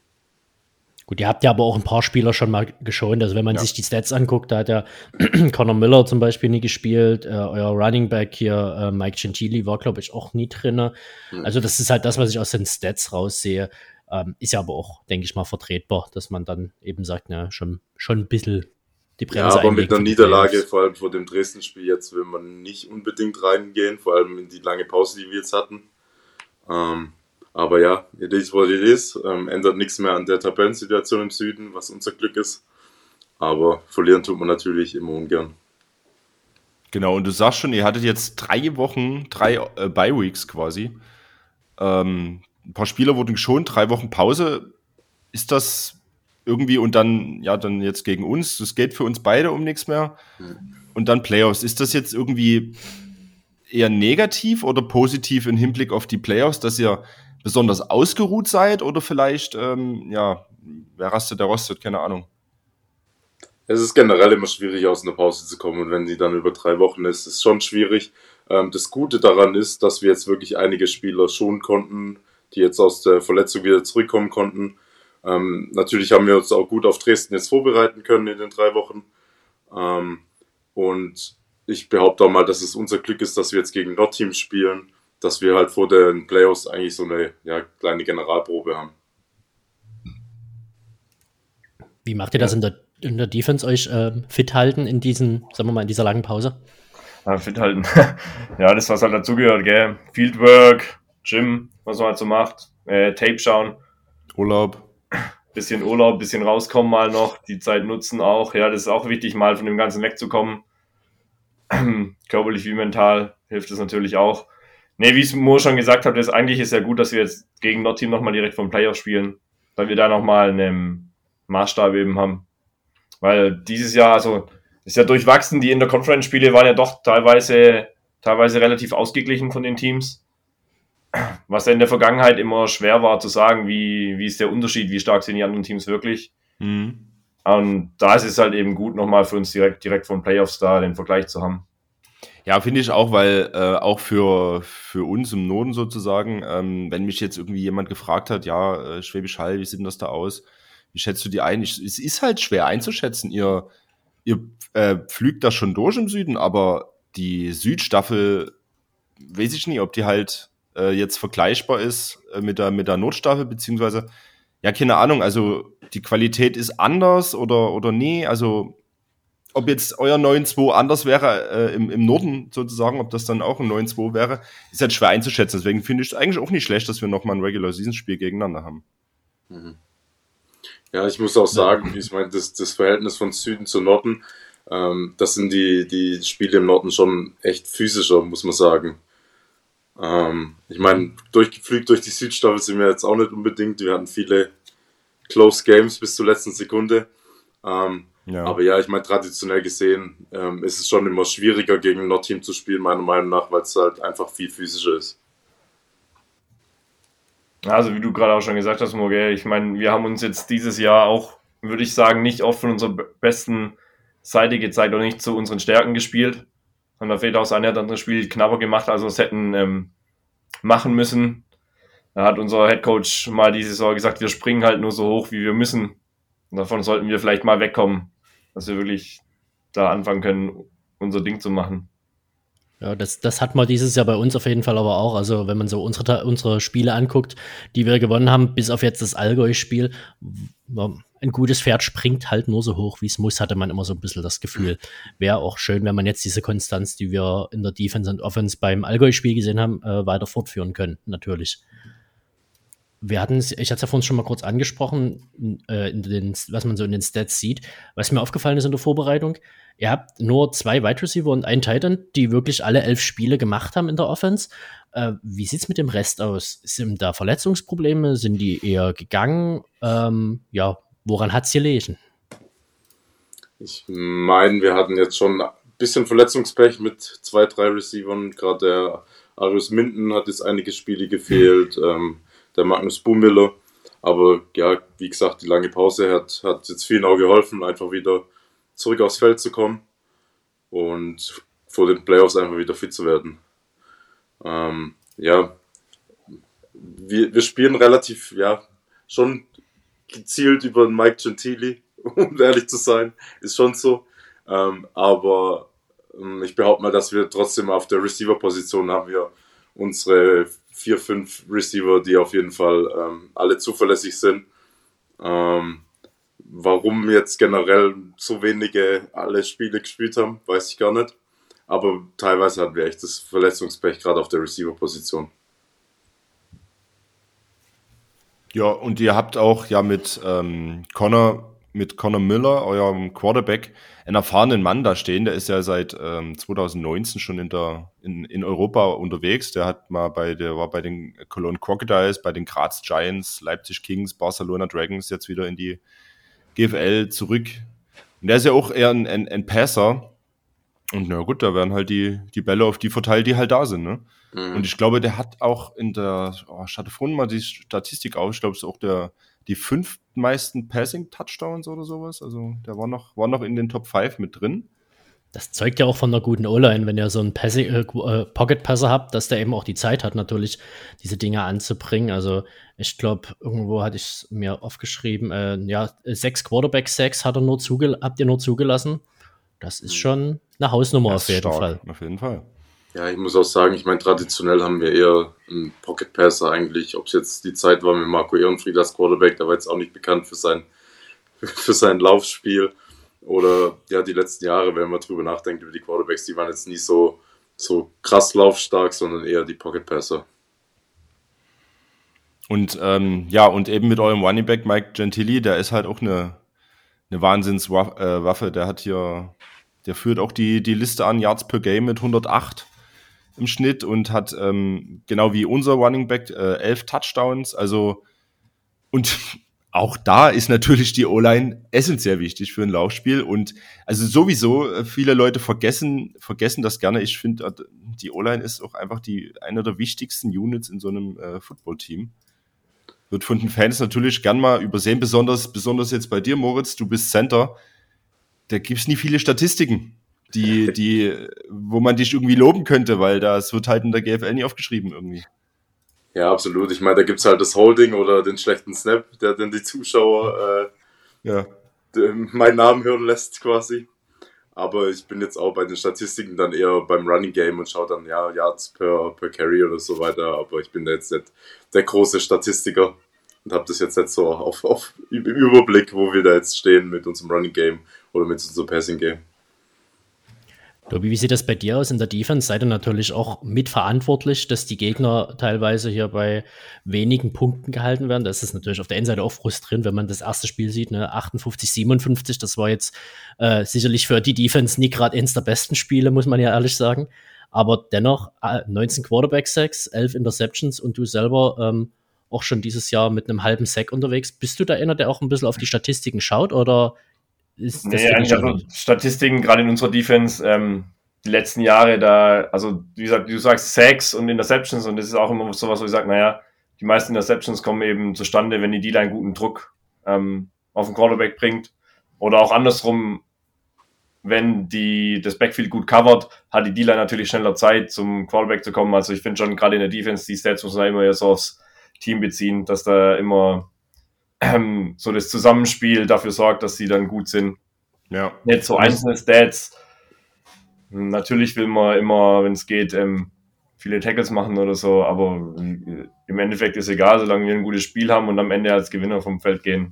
[SPEAKER 4] Gut, ihr habt ja aber auch ein paar Spieler schon mal geschont. Also wenn man ja. sich die Stats anguckt, da hat ja Connor Miller zum Beispiel nie gespielt. Äh, euer Running Back hier, äh, Mike Gentili, war, glaube ich, auch nie drin. Mhm. Also das ist halt das, was ich aus den Stats raussehe. Ähm, ist ja aber auch, denke ich mal, vertretbar, dass man dann eben sagt, na, schon, schon ein bisschen die Bremse.
[SPEAKER 9] Ja, aber mit einer Niederlage, vor allem vor dem Dresden-Spiel jetzt, will man nicht unbedingt reingehen, vor allem in die lange Pause, die wir jetzt hatten. Ähm, aber ja, it is what it is. Ähm, ändert nichts mehr an der Tabellensituation im Süden, was unser Glück ist. Aber verlieren tut man natürlich immer ungern.
[SPEAKER 3] Genau, und du sagst schon, ihr hattet jetzt drei Wochen, drei äh, Bye-Weeks quasi. Ähm, ein paar Spieler wurden geschont, drei Wochen Pause. Ist das irgendwie, und dann, ja, dann jetzt gegen uns, das geht für uns beide um nichts mehr. Und dann Playoffs. Ist das jetzt irgendwie eher negativ oder positiv im Hinblick auf die Playoffs, dass ihr besonders ausgeruht seid oder vielleicht, ähm, ja, wer rastet, der rostet, keine Ahnung.
[SPEAKER 9] Es ist generell immer schwierig, aus einer Pause zu kommen, und wenn die dann über drei Wochen ist, ist es schon schwierig. Ähm, das Gute daran ist, dass wir jetzt wirklich einige Spieler schonen konnten, die jetzt aus der Verletzung wieder zurückkommen konnten. Ähm, natürlich haben wir uns auch gut auf Dresden jetzt vorbereiten können in den drei Wochen. Ähm, und ich behaupte auch mal, dass es unser Glück ist, dass wir jetzt gegen Nordteams spielen, dass wir halt vor den Playoffs eigentlich so eine ja, kleine Generalprobe haben.
[SPEAKER 4] Wie macht ihr das in der, in der Defense, euch äh, fit halten in diesen, sagen wir mal, in dieser langen Pause?
[SPEAKER 8] Ja, fit halten. Ja, das, was halt dazugehört, gell? Fieldwork, Gym, was man halt so macht, äh, Tape schauen.
[SPEAKER 3] Urlaub.
[SPEAKER 8] Bisschen Urlaub, bisschen rauskommen mal noch, die Zeit nutzen auch. Ja, das ist auch wichtig, mal von dem Ganzen wegzukommen. Körperlich wie mental hilft es natürlich auch. Ne, wie es Mo schon gesagt hat, ist eigentlich ist ja gut, dass wir jetzt gegen Nordteam nochmal direkt vom Playoff spielen, weil wir da nochmal einen Maßstab eben haben. Weil dieses Jahr, also ist ja durchwachsen, die Inter-Conference-Spiele waren ja doch teilweise, teilweise relativ ausgeglichen von den Teams. Was ja in der Vergangenheit immer schwer war zu sagen, wie, wie ist der Unterschied, wie stark sind die anderen Teams wirklich. Mhm. Und da ist es halt eben gut, nochmal für uns direkt, direkt von Playoffs da den Vergleich zu haben.
[SPEAKER 3] Ja, finde ich auch, weil äh, auch für, für uns im Norden sozusagen, ähm, wenn mich jetzt irgendwie jemand gefragt hat, ja, äh, Schwäbisch Hall, wie sieht das da aus? Wie schätzt du die ein? Ich, es ist halt schwer einzuschätzen. Ihr, ihr äh, pflügt das schon durch im Süden, aber die Südstaffel, weiß ich nicht, ob die halt äh, jetzt vergleichbar ist äh, mit der, mit der Nordstaffel, beziehungsweise, ja, keine Ahnung, also die Qualität ist anders oder, oder nee, also ob jetzt euer neun zwei anders wäre äh, im, im Norden sozusagen, ob das dann auch ein neun zwei wäre, ist halt schwer einzuschätzen. Deswegen finde ich es eigentlich auch nicht schlecht, dass wir nochmal ein Regular-Season-Spiel gegeneinander haben.
[SPEAKER 9] Ja, ich muss auch sagen, ich meine, das, das Verhältnis von Süden zu Norden, ähm, das sind die, die Spiele im Norden schon echt physischer, muss man sagen. Ähm, ich meine, durchgepflügt durch die Südstaffel sind wir jetzt auch nicht unbedingt. Wir hatten viele Close Games bis zur letzten Sekunde. Ähm, Ja. Aber ja, ich meine, traditionell gesehen ähm, ist es schon immer schwieriger, gegen ein Nordteam zu spielen, meiner Meinung nach, weil es halt einfach viel physischer ist.
[SPEAKER 8] Also wie du gerade auch schon gesagt hast, Morgel, ich meine, wir haben uns jetzt dieses Jahr auch, würde ich sagen, nicht oft von unserer besten Seite gezeigt oder nicht zu unseren Stärken gespielt. Und da fehlt auch das eine oder andere Spiel knapper gemacht, als wir es hätten ähm, machen müssen. Da hat unser Headcoach mal diese Saison gesagt, wir springen halt nur so hoch, wie wir müssen. Und davon sollten wir vielleicht mal wegkommen, dass wir wirklich da anfangen können, unser Ding zu machen.
[SPEAKER 4] Ja, das, das hat man dieses Jahr bei uns auf jeden Fall aber auch. Also wenn man so unsere, unsere Spiele anguckt, die wir gewonnen haben, bis auf jetzt das Allgäu-Spiel, ein gutes Pferd springt halt nur so hoch, wie es muss, hatte man immer so ein bisschen das Gefühl. Wäre auch schön, wenn man jetzt diese Konstanz, die wir in der Defense und Offense beim Allgäu-Spiel gesehen haben, äh, weiter fortführen können, natürlich. Wir hatten es, ich hatte es ja vorhin schon mal kurz angesprochen, äh, in den, was man so in den Stats sieht. Was mir aufgefallen ist in der Vorbereitung, ihr habt nur zwei Wide Receiver und einen Tight End, die wirklich alle elf Spiele gemacht haben in der Offense. Äh, wie sieht es mit dem Rest aus? Sind da Verletzungsprobleme? Sind die eher gegangen? Ähm, ja, woran hat es gelegen?
[SPEAKER 9] Ich meine, wir hatten jetzt schon ein bisschen Verletzungspech mit zwei, drei Receivern. Gerade der Arius Minden hat jetzt einige Spiele gefehlt. Ähm, der Magnus Bummiller. Aber ja, wie gesagt, die lange Pause hat, hat jetzt vielen auch geholfen, einfach wieder zurück aufs Feld zu kommen und vor den Playoffs einfach wieder fit zu werden. Ähm, ja, wir, wir spielen relativ, ja, schon gezielt über Mike Gentili, um ehrlich zu sein, ist schon so. Ähm, aber ähm, ich behaupte mal, dass wir trotzdem auf der Receiver-Position haben wir unsere vier, fünf Receiver, die auf jeden Fall ähm, alle zuverlässig sind. Ähm, warum jetzt generell so wenige alle Spiele gespielt haben, weiß ich gar nicht. Aber teilweise hatten wir echt das Verletzungspech gerade auf der Receiver-Position.
[SPEAKER 3] Ja, und ihr habt auch ja mit ähm, Connor, mit Connor Miller, eurem Quarterback, einen erfahrenen Mann da stehen. Der ist ja seit ähm, zwanzig neunzehn schon in der in, in Europa unterwegs. Der hat mal bei der war bei den Cologne Crocodiles, bei den Graz Giants, Leipzig Kings, Barcelona Dragons jetzt wieder in die G F L zurück. Und der ist ja auch eher ein, ein, ein Passer. Und na gut, da werden halt die, die Bälle auf die verteilt, die halt da sind. Ne? Mhm. Und ich glaube, der hat auch in der, oh, ich hatte vorhin mal die Statistik aus, ich glaube, es ist auch der die fünf meisten Passing-Touchdowns oder sowas. Also der war noch, war noch in den Top fünf mit drin.
[SPEAKER 4] Das zeugt ja auch von einer guten O-Line, wenn ihr so einen Passing, äh, Pocket-Passer habt, dass der eben auch die Zeit hat, natürlich diese Dinge anzubringen. Also ich glaube, irgendwo hatte ich es mir aufgeschrieben, äh, ja, sechs Quarterback-Sacks hat er nur zugel- habt ihr nur zugelassen. Das ist schon eine Hausnummer auf jeden
[SPEAKER 3] stark,
[SPEAKER 4] Fall.
[SPEAKER 3] Auf jeden Fall.
[SPEAKER 9] Ja, ich muss auch sagen, ich meine, traditionell haben wir eher einen Pocket-Passer eigentlich. Ob es jetzt die Zeit war mit Marco Ehrenfried als Quarterback, der war jetzt auch nicht bekannt für sein, für sein Laufspiel. Oder ja, die letzten Jahre, wenn man drüber nachdenkt, über die Quarterbacks, die waren jetzt nie so, so krass laufstark, sondern eher die Pocket-Passer.
[SPEAKER 3] Und ähm, ja, und eben mit eurem Running Back Mike Gentili, der ist halt auch eine, eine Wahnsinnswaffe. Der hat hier, der führt auch die, die Liste an, Yards per Game mit hundertacht im Schnitt und hat ähm, genau wie unser Running Back äh, elf Touchdowns. Also und auch da ist natürlich die O-Line essentiell wichtig für ein Laufspiel. Und also sowieso, äh, viele Leute vergessen, vergessen das gerne. Ich finde, die O-Line ist auch einfach die eine der wichtigsten Units in so einem äh, Football-Team. Wird von den Fans natürlich gern mal übersehen, besonders, besonders jetzt bei dir, Moritz, du bist Center. Da gibt es nie viele Statistiken, die, die, wo man dich irgendwie loben könnte, weil das wird halt in der G F L nie aufgeschrieben irgendwie.
[SPEAKER 9] Ja, absolut. Ich meine, da gibt es halt das Holding oder den schlechten Snap, der dann die Zuschauer äh,
[SPEAKER 3] ja.
[SPEAKER 9] meinen Namen hören lässt quasi. Aber ich bin jetzt auch bei den Statistiken dann eher beim Running Game und schaue dann, ja, Yards per, per Carry oder so weiter. Aber ich bin da jetzt nicht der große Statistiker und habe das jetzt nicht so auf, auf im Überblick, wo wir da jetzt stehen mit unserem Running Game oder mit unserem Passing Game.
[SPEAKER 4] Tobi, wie sieht das bei dir aus in der Defense? Seid ihr natürlich auch mitverantwortlich, dass die Gegner teilweise hier bei wenigen Punkten gehalten werden? Das ist natürlich auf der einen Seite auch frustrierend, wenn man das erste Spiel sieht, ne? achtundfünfzig, siebenundfünfzig, das war jetzt äh, sicherlich für die Defense nie gerade eins der besten Spiele, muss man ja ehrlich sagen. Aber dennoch äh, neunzehn Quarterback-Sacks, elf Interceptions und du selber ähm, auch schon dieses Jahr mit einem halben Sack unterwegs. Bist du da einer, der auch ein bisschen auf die Statistiken schaut oder ist das
[SPEAKER 8] nee, eigentlich also Statistiken, gerade in unserer Defense, ähm, die letzten Jahre da, also wie gesagt, du sagst Sacks und Interceptions und das ist auch immer sowas, wo ich sage, naja, die meisten Interceptions kommen eben zustande, wenn die D-Line guten Druck ähm, auf den Quarterback bringt. Oder auch andersrum, wenn die das Backfield gut covert, hat die D-Line natürlich schneller Zeit, zum Quarterback zu kommen. Also ich finde schon, gerade in der Defense, die Stats muss man immer ja so aufs Team beziehen, dass da immer ähm, so das Zusammenspiel dafür sorgt, dass sie dann gut sind.
[SPEAKER 3] Ja.
[SPEAKER 8] Nicht so einzelne Stats. Natürlich will man immer, wenn es geht, ähm, viele Tackles machen oder so, aber äh, im Endeffekt ist egal, solange wir ein gutes Spiel haben und am Ende als Gewinner vom Feld gehen.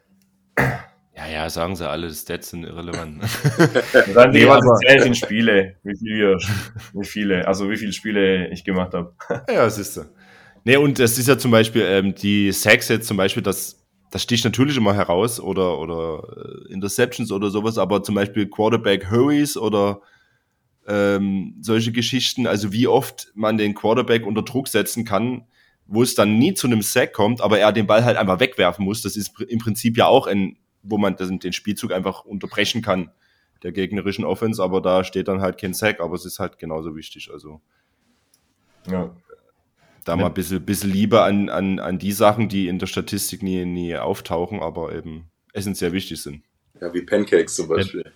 [SPEAKER 3] Ja, ja, sagen sie alle, Stats sind irrelevant.
[SPEAKER 8] Dann nee, was zählt in Spiele, wie viele, wie viele, also wie viele Spiele ich gemacht habe.
[SPEAKER 3] Ja, siehst du. Nee, und es ist ja zum Beispiel, ähm, die Sacks jetzt zum Beispiel, das, das sticht natürlich immer heraus oder, oder äh, Interceptions oder sowas, aber zum Beispiel Quarterback Hurries oder ähm, solche Geschichten, also wie oft man den Quarterback unter Druck setzen kann, wo es dann nie zu einem Sack kommt, aber er den Ball halt einfach wegwerfen muss, das ist im Prinzip ja auch ein, wo man den Spielzug einfach unterbrechen kann, der gegnerischen Offense, aber da steht dann halt kein Sack, aber es ist halt genauso wichtig, also
[SPEAKER 8] ja.
[SPEAKER 3] Da mal ein bisschen, bisschen Liebe an, an, an die Sachen, die in der Statistik nie, nie auftauchen, aber eben essentiell wichtig sind.
[SPEAKER 9] Ja, wie Pancakes zum Beispiel.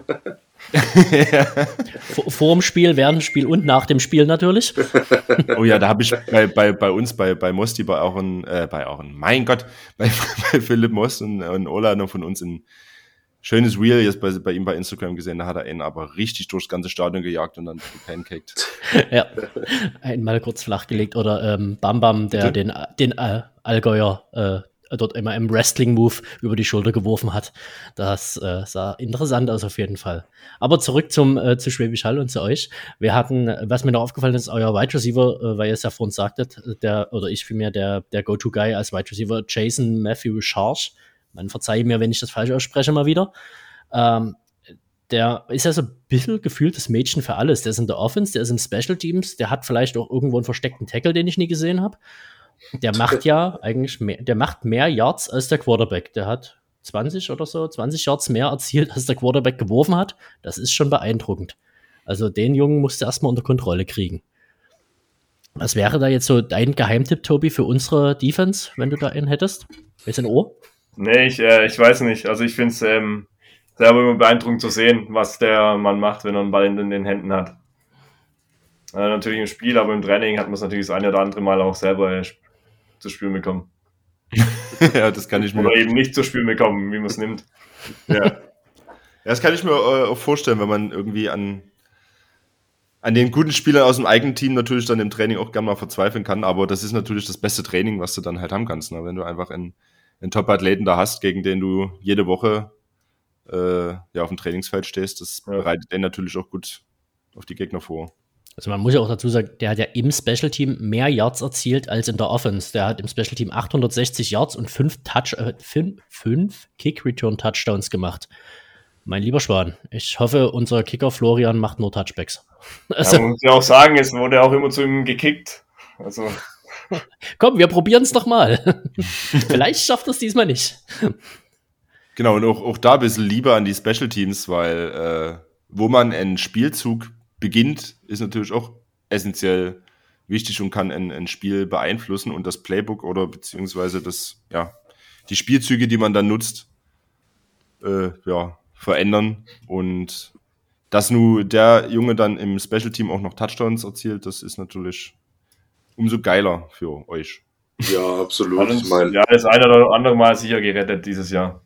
[SPEAKER 4] Ja. Vor, vor dem Spiel, während dem Spiel und nach dem Spiel natürlich.
[SPEAKER 3] Oh ja, da habe ich bei, bei, bei uns, bei, bei Mosti, bei auch ein, äh, bei auch ein, mein Gott, bei, bei Philipp Most und, und Ola noch von uns ein schönes Reel jetzt bei, bei ihm bei Instagram gesehen, da hat er ihn aber richtig durchs ganze Stadion gejagt und dann gepancaked.
[SPEAKER 4] Ja, einmal kurz flachgelegt oder ähm, Bam Bam, der Bitte? den, den äh, Allgäuer äh, dort immer im Wrestling-Move über die Schulter geworfen hat. Das äh, sah interessant aus auf jeden Fall. Aber zurück zum äh, zu Schwäbisch Hall und zu euch. Wir hatten, was mir noch aufgefallen ist, euer Wide Receiver, äh, weil ihr es ja vorhin sagtet, der, oder ich vielmehr, der, der Go-To-Guy als Wide Receiver, Jason Matthew Scharch. Man verzeihe mir, wenn ich das falsch ausspreche mal wieder. Ähm, der ist ja so ein bisschen gefühlt das Mädchen für alles. Der ist in der Offense, der ist im Special Teams, der hat vielleicht auch irgendwo einen versteckten Tackle, den ich nie gesehen habe. Der macht ja eigentlich mehr, der macht mehr Yards als der Quarterback. Der hat zwanzig oder so, zwanzig Yards mehr erzielt, als der Quarterback geworfen hat. Das ist schon beeindruckend. Also den Jungen musst du erstmal unter Kontrolle kriegen. Was wäre da jetzt so dein Geheimtipp, Tobi, für unsere Defense, wenn du da einen hättest? Ist ein Ohr?
[SPEAKER 8] Nee, ich, äh, ich weiß nicht. Also ich finde es ähm, selber immer beeindruckend zu sehen, was der Mann macht, wenn er einen Ball in, in den Händen hat. Äh, natürlich im Spiel, aber im Training hat man es natürlich das eine oder andere Mal auch selber äh, zu spüren bekommen.
[SPEAKER 3] Ja, das kann ich mir...
[SPEAKER 8] Oder eben nicht zu spüren bekommen, wie man es nimmt.
[SPEAKER 3] Ja. Ja, das kann ich mir äh, auch vorstellen, wenn man irgendwie an, an den guten Spielern aus dem eigenen Team natürlich dann im Training auch gerne mal verzweifeln kann, aber das ist natürlich das beste Training, was du dann halt haben kannst, ne? Wenn du einfach einen, einen Top-Athleten da hast, gegen den du jede Woche äh, ja, auf dem Trainingsfeld stehst, das ja. bereitet den natürlich auch gut auf die Gegner vor.
[SPEAKER 4] Also man muss ja auch dazu sagen, der hat ja im Special Team mehr Yards erzielt als in der Offense. Der hat im Special Team achthundertsechzig Yards und fünf, Touch, äh, fünf, fünf Kick-Return-Touchdowns gemacht. Mein lieber Schwan, ich hoffe, unser Kicker Florian macht nur Touchbacks.
[SPEAKER 8] Also, ja, man muss ja auch sagen, es wurde auch immer zu ihm gekickt. Also.
[SPEAKER 4] Komm, wir probieren es doch mal. Vielleicht schafft es diesmal nicht.
[SPEAKER 3] Genau, und auch, auch da ein bisschen Liebe an die Special Teams, weil äh, wo man einen Spielzug beginnt, ist natürlich auch essentiell wichtig und kann ein, ein Spiel beeinflussen und das Playbook oder beziehungsweise das, ja, die Spielzüge, die man dann nutzt, äh, ja, verändern. Und dass nun der Junge dann im Special Team auch noch Touchdowns erzielt, das ist natürlich umso geiler für euch.
[SPEAKER 9] Ja, absolut.
[SPEAKER 8] Uns, ich mein, ja, das eine oder andere Mal sicher gerettet dieses Jahr.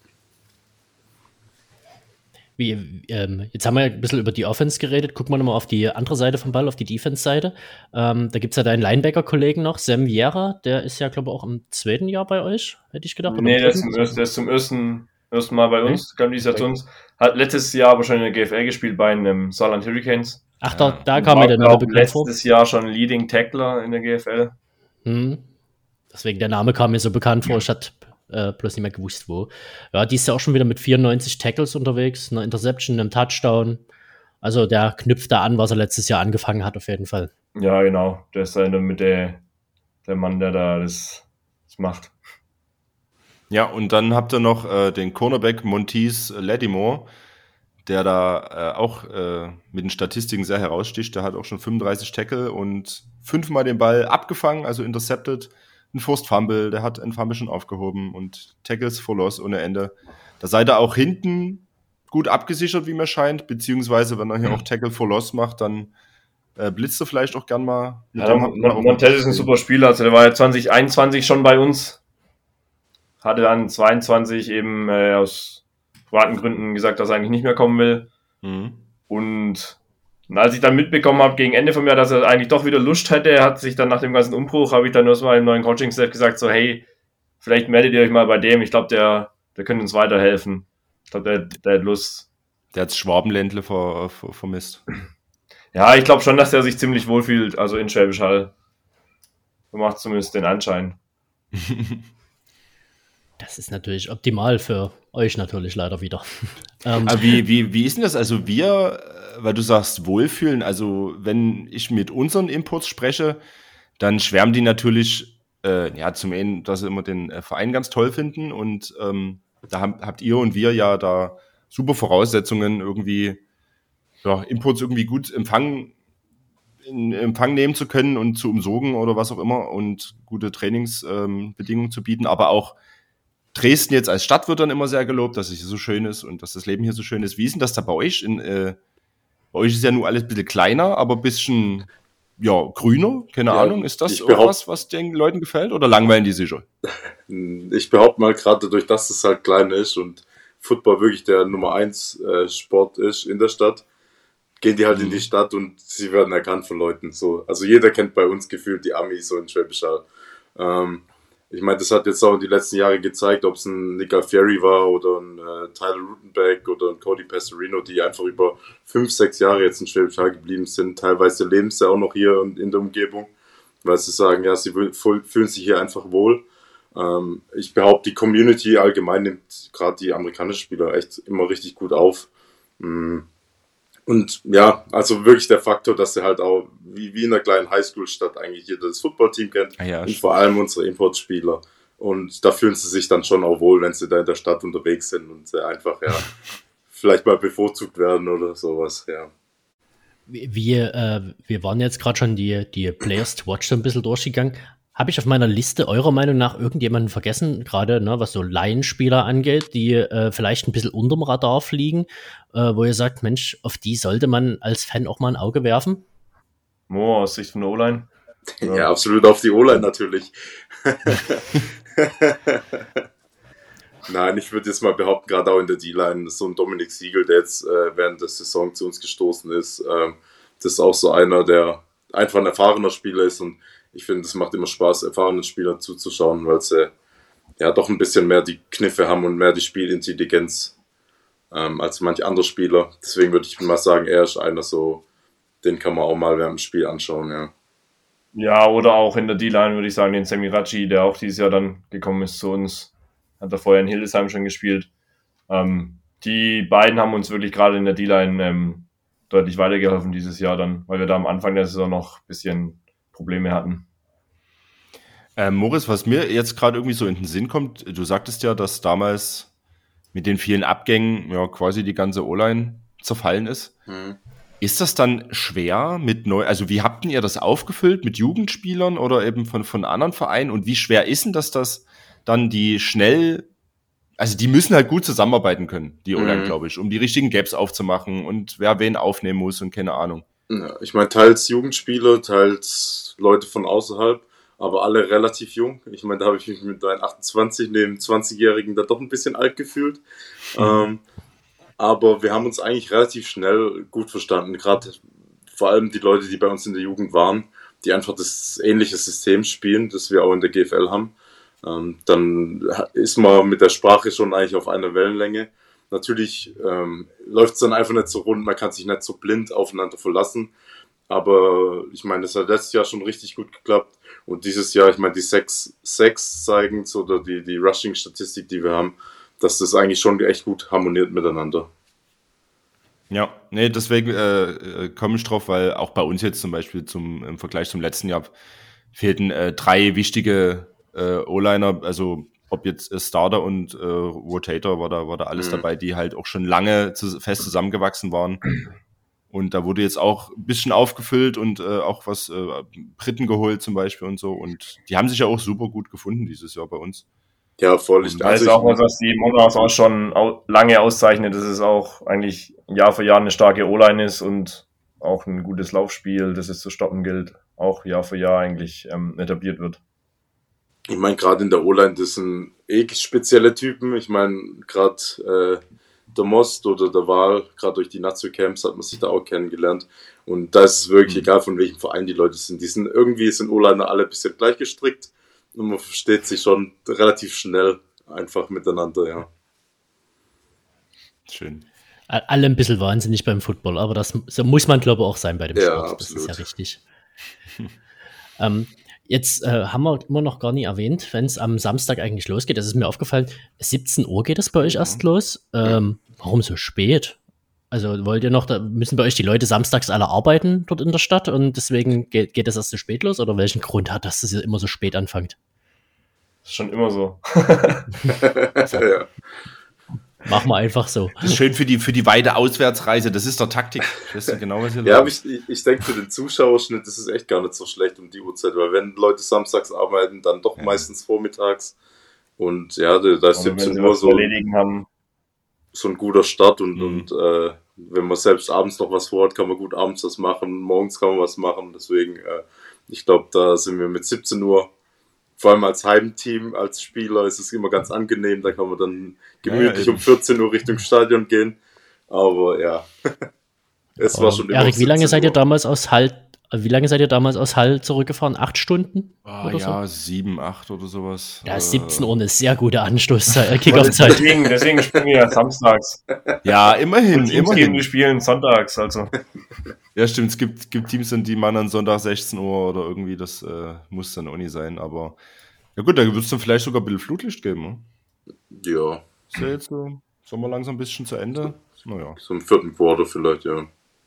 [SPEAKER 4] Wie, ähm, jetzt haben wir ja ein bisschen über die Offense geredet. Gucken wir nochmal auf die andere Seite vom Ball, auf die Defense-Seite. Ähm, da gibt es ja deinen Linebacker-Kollegen noch, Sam Vieira. Der ist ja, glaube ich, auch im zweiten Jahr bei euch, hätte ich gedacht.
[SPEAKER 8] Nee, der ist, zum, der ist zum ersten, ersten Mal bei uns, kam dieses Jahr zu uns. Hat letztes Jahr aber schon in der G F L gespielt bei den Saarland Hurricanes.
[SPEAKER 4] Ach, da, da kam mir der Name bekannt vor.
[SPEAKER 8] Letztes Jahr schon Leading Tackler in der G F L.
[SPEAKER 4] Hm. Deswegen, der Name kam mir so bekannt vor. Ich hatte Äh, bloß nicht mehr gewusst, wo. Ja, die ist ja auch schon wieder mit vierundneunzig Tackles unterwegs, einer Interception, einem Touchdown. Also der knüpft da an, was er letztes Jahr angefangen hat, auf jeden Fall.
[SPEAKER 8] Ja, genau. Der ist in der Mitte der Mann, der da das, das macht.
[SPEAKER 3] Ja, und dann habt ihr noch äh, den Cornerback Montez Lattimore. der da äh, auch äh, mit den Statistiken sehr heraussticht. Der hat auch schon fünfunddreißig Tackle und fünfmal den Ball abgefangen, also intercepted, ein Forced Fumble, der hat einen Fumble schon aufgehoben und Tackles for Loss ohne Ende. Da seid ihr auch hinten gut abgesichert, wie mir scheint, beziehungsweise wenn er hier auch Tackle for Loss macht, dann äh, blitzt er vielleicht auch gern mal.
[SPEAKER 8] Ja, Montez ist ein super Spieler, also der war ja zwanzig einundzwanzig schon bei uns, hatte dann zweiundzwanzig eben äh, aus privaten Gründen gesagt, dass er eigentlich nicht mehr kommen will.
[SPEAKER 3] Mhm.
[SPEAKER 8] Und, und als ich dann mitbekommen habe, gegen Ende vom Jahr, dass er eigentlich doch wieder Lust hätte, hat sich dann nach dem ganzen Umbruch, habe ich dann erstmal im neuen Coaching-Staff gesagt, so hey, vielleicht meldet ihr euch mal bei dem, ich glaube, der, der könnte uns weiterhelfen. Ich glaube, der, der hat Lust.
[SPEAKER 3] Der hat das Schwabenländle ver, ver, vermisst.
[SPEAKER 8] Ja, ich glaube schon, dass der sich ziemlich wohlfühlt, also in Schwäbisch Hall. So macht zumindest den Anschein.
[SPEAKER 4] Das ist natürlich optimal für euch natürlich leider wieder.
[SPEAKER 3] ähm, Aber wie, wie, wie ist denn das? Also wir, weil du sagst wohlfühlen, also wenn ich mit unseren Imports spreche, dann schwärmen die natürlich, äh, ja zum einen, dass sie immer den äh, Verein ganz toll finden und ähm, da hab, habt ihr und wir ja da super Voraussetzungen irgendwie, ja, Imports irgendwie gut empfangen, in Empfang nehmen zu können und zu umsorgen oder was auch immer und gute Trainingsbedingungen ähm, zu bieten, aber auch Dresden jetzt als Stadt wird dann immer sehr gelobt, dass es hier so schön ist und dass das Leben hier so schön ist. Wie ist denn das da bei euch? In, äh, bei euch ist ja nur alles ein bisschen kleiner, aber ein bisschen ja, grüner, keine ja, Ahnung. Ist das irgendwas, was den Leuten gefällt oder langweilen die sich schon?
[SPEAKER 9] Ich behaupte mal, gerade dadurch, dass es halt klein ist und Football wirklich der Nummer eins äh, Sport ist in der Stadt, gehen die halt mhm. in die Stadt und sie werden erkannt von Leuten. So. Also jeder kennt bei uns gefühlt die Amis so in Schwäbisch Hall. Ähm, Ich meine, das hat jetzt auch die letzten Jahre gezeigt, ob es ein Nick Alfieri war oder ein äh, Tyler Rutenbeck oder ein Cody Passerino, die einfach über fünf, sechs Jahre jetzt in Schwäbisch Hall geblieben sind. Teilweise leben sie auch noch hier in der Umgebung, weil sie sagen, ja, sie fühlen sich hier einfach wohl. Ähm, ich behaupte, die Community allgemein nimmt gerade die amerikanischen Spieler echt immer richtig gut auf. Mm. Und ja, also wirklich der Faktor, dass sie halt auch wie, wie in einer kleinen Highschool-Stadt eigentlich jeder das Footballteam kennt
[SPEAKER 3] ah ja,
[SPEAKER 9] und vor allem unsere Importspieler. Und da fühlen sie sich dann schon auch wohl, wenn sie da in der Stadt unterwegs sind und sie einfach ja vielleicht mal bevorzugt werden oder sowas, ja.
[SPEAKER 4] Wir, äh, wir waren jetzt gerade schon die, die Players to Watch so ein bisschen durchgegangen. Habe ich auf meiner Liste eurer Meinung nach irgendjemanden vergessen, gerade ne, was so Laienspieler angeht, die äh, vielleicht ein bisschen unterm Radar fliegen, äh, wo ihr sagt, Mensch, auf die sollte man als Fan auch mal ein Auge werfen?
[SPEAKER 8] Mo, aus Sicht von der O-Line?
[SPEAKER 9] Ja, ja, absolut auf die O-Line natürlich. Nein, ich würde jetzt mal behaupten, gerade auch in der D-Line, so ein Dominik Siegel, der jetzt äh, während der Saison zu uns gestoßen ist, äh, das ist auch so einer, der einfach ein erfahrener Spieler ist und ich finde, es macht immer Spaß, erfahrenen Spielern zuzuschauen, weil sie ja doch ein bisschen mehr die Kniffe haben und mehr die Spielintelligenz ähm, als manche andere Spieler. Deswegen würde ich mal sagen, er ist einer so, den kann man auch mal während dem Spiel anschauen, ja.
[SPEAKER 8] Ja, oder auch in der D-Line würde ich sagen, den Sammy Raji, der auch dieses Jahr dann gekommen ist zu uns. Hat er vorher in Hildesheim schon gespielt. Ähm, die beiden haben uns wirklich gerade in der D-Line ähm, deutlich weitergeholfen dieses Jahr dann, weil wir da am Anfang der Saison noch ein bisschen Probleme hatten.
[SPEAKER 3] Ähm, Moritz, was mir jetzt gerade irgendwie so in den Sinn kommt, du sagtest ja, dass damals mit den vielen Abgängen ja quasi die ganze O-Line zerfallen ist. Mhm. Ist das dann schwer mit neu, also wie habt ihr das aufgefüllt mit Jugendspielern oder eben von, von anderen Vereinen und wie schwer ist denn das, dass dann die schnell, also die müssen halt gut zusammenarbeiten können, die O-Line, mhm. glaube ich, um die richtigen Gaps aufzumachen und wer wen aufnehmen muss und keine Ahnung.
[SPEAKER 9] Ja, ich meine, teils Jugendspieler, teils Leute von außerhalb, aber alle relativ jung. Ich meine, da habe ich mich mit meinen achtundzwanzig neben zwanzigjährigen da doch ein bisschen alt gefühlt. Mhm. Ähm, aber wir haben uns eigentlich relativ schnell gut verstanden. Gerade vor allem die Leute, die bei uns in der Jugend waren, die einfach das ähnliche System spielen, das wir auch in der G F L haben. Ähm, dann ist man mit der Sprache schon eigentlich auf einer Wellenlänge. Natürlich ähm, läuft es dann einfach nicht so rund, man kann sich nicht so blind aufeinander verlassen. Aber ich meine, das hat letztes Jahr schon richtig gut geklappt. Und dieses Jahr, ich meine, die sechs Sacks zeigen oder die, die Rushing-Statistik, die wir haben, dass das eigentlich schon echt gut harmoniert miteinander.
[SPEAKER 3] Ja, nee, deswegen äh, komme ich drauf, weil auch bei uns jetzt zum Beispiel zum, im Vergleich zum letzten Jahr fehlten äh, drei wichtige äh, O-Liner, also ob jetzt äh, Starter und äh, Rotator war da, war da alles mhm. dabei, die halt auch schon lange zu, fest zusammengewachsen waren. Und da wurde jetzt auch ein bisschen aufgefüllt und äh, auch was äh, Briten geholt zum Beispiel und so. Und die haben sich ja auch super gut gefunden dieses Jahr bei uns.
[SPEAKER 9] Ja, voll. Ich,
[SPEAKER 8] das ist auch was, was die Monarchs auch schon au- lange auszeichnet, dass es auch eigentlich Jahr für Jahr eine starke O-Line ist und auch ein gutes Laufspiel, das es zu stoppen gilt, auch Jahr für Jahr eigentlich ähm, etabliert wird.
[SPEAKER 9] Ich meine, gerade in der O-Line, das sind eh spezielle Typen. Ich meine, gerade äh, der Most oder der Wahl, gerade durch die Nazio-Camps hat man sich da auch kennengelernt. Und da ist es wirklich mhm. egal, von welchem Verein die Leute sind. Die sind irgendwie, sind O-Liner alle ein bisschen gleich gestrickt und man versteht sich schon relativ schnell einfach miteinander, ja.
[SPEAKER 3] Schön.
[SPEAKER 4] Alle ein bisschen wahnsinnig beim Football, aber das so muss man, glaube ich, auch sein bei dem
[SPEAKER 9] ja,
[SPEAKER 4] Sport.
[SPEAKER 9] Absolut.
[SPEAKER 4] Das ist ja richtig. ähm, Jetzt äh, haben wir immer noch gar nicht erwähnt, wenn es am Samstag eigentlich losgeht. Das ist mir aufgefallen, siebzehn Uhr geht es bei euch erst los. Ähm, warum so spät? Also wollt ihr noch, da müssen bei euch die Leute samstags alle arbeiten dort in der Stadt und deswegen geht, geht das erst so spät los? Oder welchen Grund hat das, dass ihr immer so spät anfangt?
[SPEAKER 8] Das ist schon immer so.
[SPEAKER 9] ja.
[SPEAKER 4] Machen wir einfach so.
[SPEAKER 3] Das ist schön für die, für die weite Auswärtsreise. Das ist der Taktik. Ich weiß nicht genau, was ihr
[SPEAKER 9] Ja, aber ich, ich denke, für den Zuschauerschnitt ist es echt gar nicht so schlecht um die Uhrzeit, weil wenn Leute samstags arbeiten, dann doch ja. meistens vormittags. Und ja, da ist siebzehn Uhr so,
[SPEAKER 8] haben.
[SPEAKER 9] so ein guter Start. Und,
[SPEAKER 3] Mhm.
[SPEAKER 9] und äh, wenn man selbst abends noch was vorhat, kann man gut abends was machen. Morgens kann man was machen. Deswegen, äh, ich glaube, da sind wir mit siebzehn Uhr. Vor allem als Heimteam, als Spieler ist es immer ganz angenehm. Da kann man dann gemütlich ja, um vierzehn Uhr Richtung Stadion gehen. Aber ja, es war schon immer
[SPEAKER 4] Erik, wie lange seid ihr damals aus Hall, wie lange seid ihr damals aus Hall zurückgefahren? Acht Stunden?
[SPEAKER 3] Ah,
[SPEAKER 4] oder
[SPEAKER 3] ja,
[SPEAKER 4] so?
[SPEAKER 3] sieben, acht oder sowas.
[SPEAKER 4] Ja,
[SPEAKER 3] Äh,
[SPEAKER 4] siebzehn Uhr eine sehr gute Anstoßzeit, Kickoff-Zeit.
[SPEAKER 8] Deswegen, deswegen spielen wir ja samstags.
[SPEAKER 3] Ja, immerhin,
[SPEAKER 8] Teams
[SPEAKER 3] immerhin.
[SPEAKER 8] gegen die spielen sonntags, also.
[SPEAKER 3] Ja, stimmt, es gibt, gibt Teams, die machen dann Sonntag sechzehn Uhr oder irgendwie, das äh, muss dann auch nicht sein, aber ja gut, da wird es dann vielleicht sogar ein bisschen Flutlicht geben, ne?
[SPEAKER 9] Ja,
[SPEAKER 3] Ist ja jetzt so, Sommer langsam ein bisschen zu Ende. Naja.
[SPEAKER 9] so im vierten Quarter vielleicht, ja.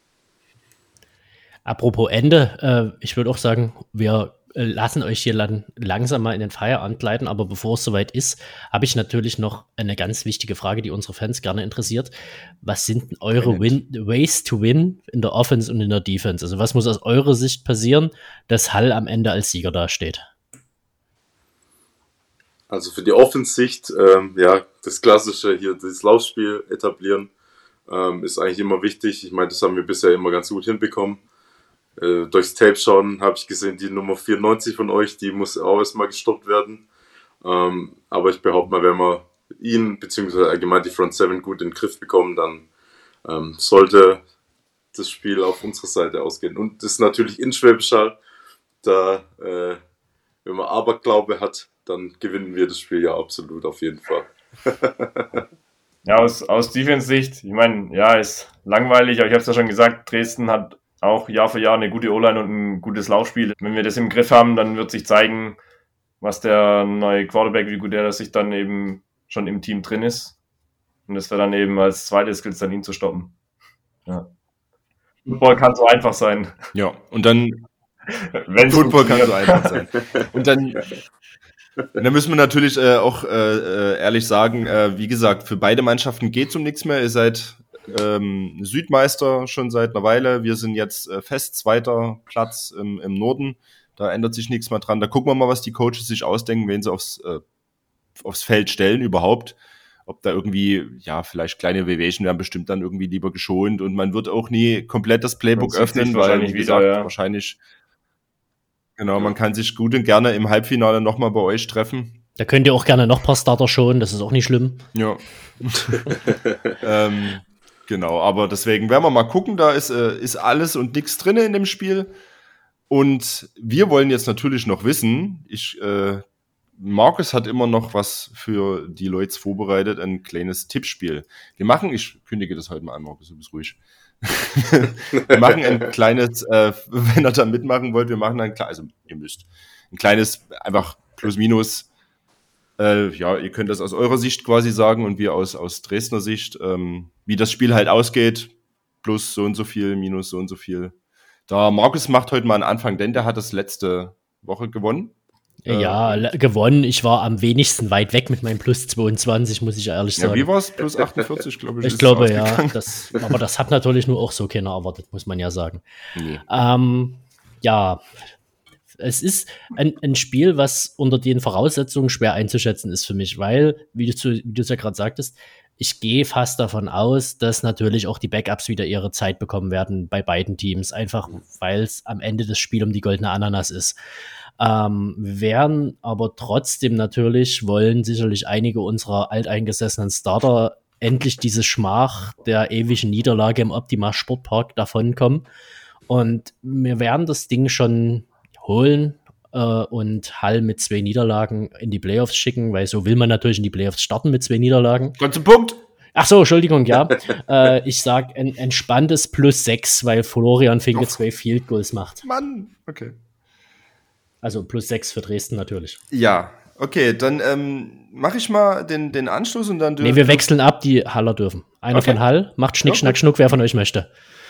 [SPEAKER 4] Apropos Ende, äh, ich würde auch sagen, wir äh, lassen euch hier lang, langsam mal in den Feierabend gleiten, aber bevor es soweit ist, habe ich natürlich noch eine ganz wichtige Frage, die unsere Fans gerne interessiert. Was sind denn eure win, Ways to Win in der Offense und in der Defense? Also was muss aus eurer Sicht passieren, dass Hall am Ende als Sieger dasteht?
[SPEAKER 9] Also für die Offensicht, ähm, ja, das klassische hier, das Laufspiel etablieren, ähm, ist eigentlich immer wichtig. Ich meine, das haben wir bisher immer ganz gut hinbekommen. Äh, durchs Tape schauen habe ich gesehen, die Nummer vierundneunzig von euch, die muss auch erstmal gestoppt werden. Ähm, aber ich behaupte mal, wenn wir ihn, beziehungsweise allgemein die Front Seven gut in den Griff bekommen, dann ähm, sollte das Spiel auf unsere Seite ausgehen. Und das ist natürlich in Schwäbisch Hall, da, äh, wenn man Aberglaube hat, dann gewinnen wir das Spiel ja absolut auf jeden Fall.
[SPEAKER 8] Ja, aus, aus Defense-Sicht, ich meine, ja, ist langweilig, aber ich habe es ja schon gesagt, Dresden hat auch Jahr für Jahr eine gute O-Line und ein gutes Laufspiel. Wenn wir das im Griff haben, dann wird sich zeigen, was der neue Quarterback, wie gut der sich dann eben schon im Team drin ist. Und das wäre dann eben als zweites Skill dann ihn zu stoppen. Ja. Football kann so einfach sein.
[SPEAKER 3] Ja, und dann
[SPEAKER 8] Wenn
[SPEAKER 3] Football kann so einfach sein. Und dann, und dann müssen wir natürlich äh, auch äh, ehrlich sagen, äh, wie gesagt, für beide Mannschaften geht es um nichts mehr. Ihr seid ähm, Südmeister schon seit einer Weile. Wir sind jetzt äh, fest zweiter Platz im, im Norden. Da ändert sich nichts mehr dran. Da gucken wir mal, was die Coaches sich ausdenken, wen sie aufs, äh, aufs Feld stellen überhaupt. Ob da irgendwie, ja, vielleicht kleine Variation werden bestimmt dann irgendwie lieber geschont und man wird auch nie komplett das Playbook öffnen, weil, wie gesagt, wieder, ja. wahrscheinlich, genau, man kann sich gut und gerne im Halbfinale nochmal bei euch treffen.
[SPEAKER 4] Da könnt ihr auch gerne noch ein paar Starter schonen, das ist auch nicht schlimm.
[SPEAKER 3] Ja. ähm, genau, aber deswegen werden wir mal gucken, da ist, äh, ist alles und nichts drin in dem Spiel. Und wir wollen jetzt natürlich noch wissen, ich, äh, Markus hat immer noch was für die Leute vorbereitet, ein kleines Tippspiel. Wir machen, ich kündige das heute mal an, Markus, du bist ruhig. Wir machen ein kleines, äh, wenn ihr da mitmachen wollt, wir machen ein kleines, also ihr müsst, ein kleines, einfach plus minus, äh, ja, ihr könnt das aus eurer Sicht quasi sagen und wir aus, aus Dresdner Sicht, ähm, wie das Spiel halt ausgeht, plus so und so viel, minus so und so viel. Da Markus macht heute mal einen Anfang, denn der hat das letzte Woche gewonnen.
[SPEAKER 4] Ja, äh, gewonnen. Ich war am wenigsten weit weg mit meinem plus zweiundzwanzig, muss ich ehrlich sagen.
[SPEAKER 3] Ja, wie war es? Plus achtundvierzig, glaube ich.
[SPEAKER 4] Ich glaube, ja. Das, aber das hat natürlich nur auch so keiner erwartet, muss man ja sagen. Nee. Ähm, ja, es ist ein, ein Spiel, was unter den Voraussetzungen schwer einzuschätzen ist für mich, weil, wie du, wie du es ja gerade sagtest, ich gehe fast davon aus, dass natürlich auch die Backups wieder ihre Zeit bekommen werden bei beiden Teams, einfach weil es am Ende das Spiel um die goldene Ananas ist. Ähm, werden aber trotzdem natürlich, wollen sicherlich einige unserer alteingesessenen Starter endlich diese Schmach der ewigen Niederlage im Optima Sportpark davonkommen. Und wir werden das Ding schon holen äh, und Hall mit zwei Niederlagen in die Playoffs schicken, weil so will man natürlich in die Playoffs starten mit zwei Niederlagen.
[SPEAKER 3] Kommt zum Punkt.
[SPEAKER 4] Ach so, Entschuldigung, ja. äh, ich sag ein entspanntes plus sechs, weil Florian Finke oh. zwei Field Goals macht.
[SPEAKER 3] Mann, okay.
[SPEAKER 4] Also plus sechs für Dresden natürlich.
[SPEAKER 3] Ja, okay, dann ähm, mache ich mal den, den Anschluss und dann...
[SPEAKER 4] Nee, wir wechseln ab, die Haller dürfen. Einer okay. von Hall macht Schnick, ja, Schnack, Schnuck, wer von euch möchte.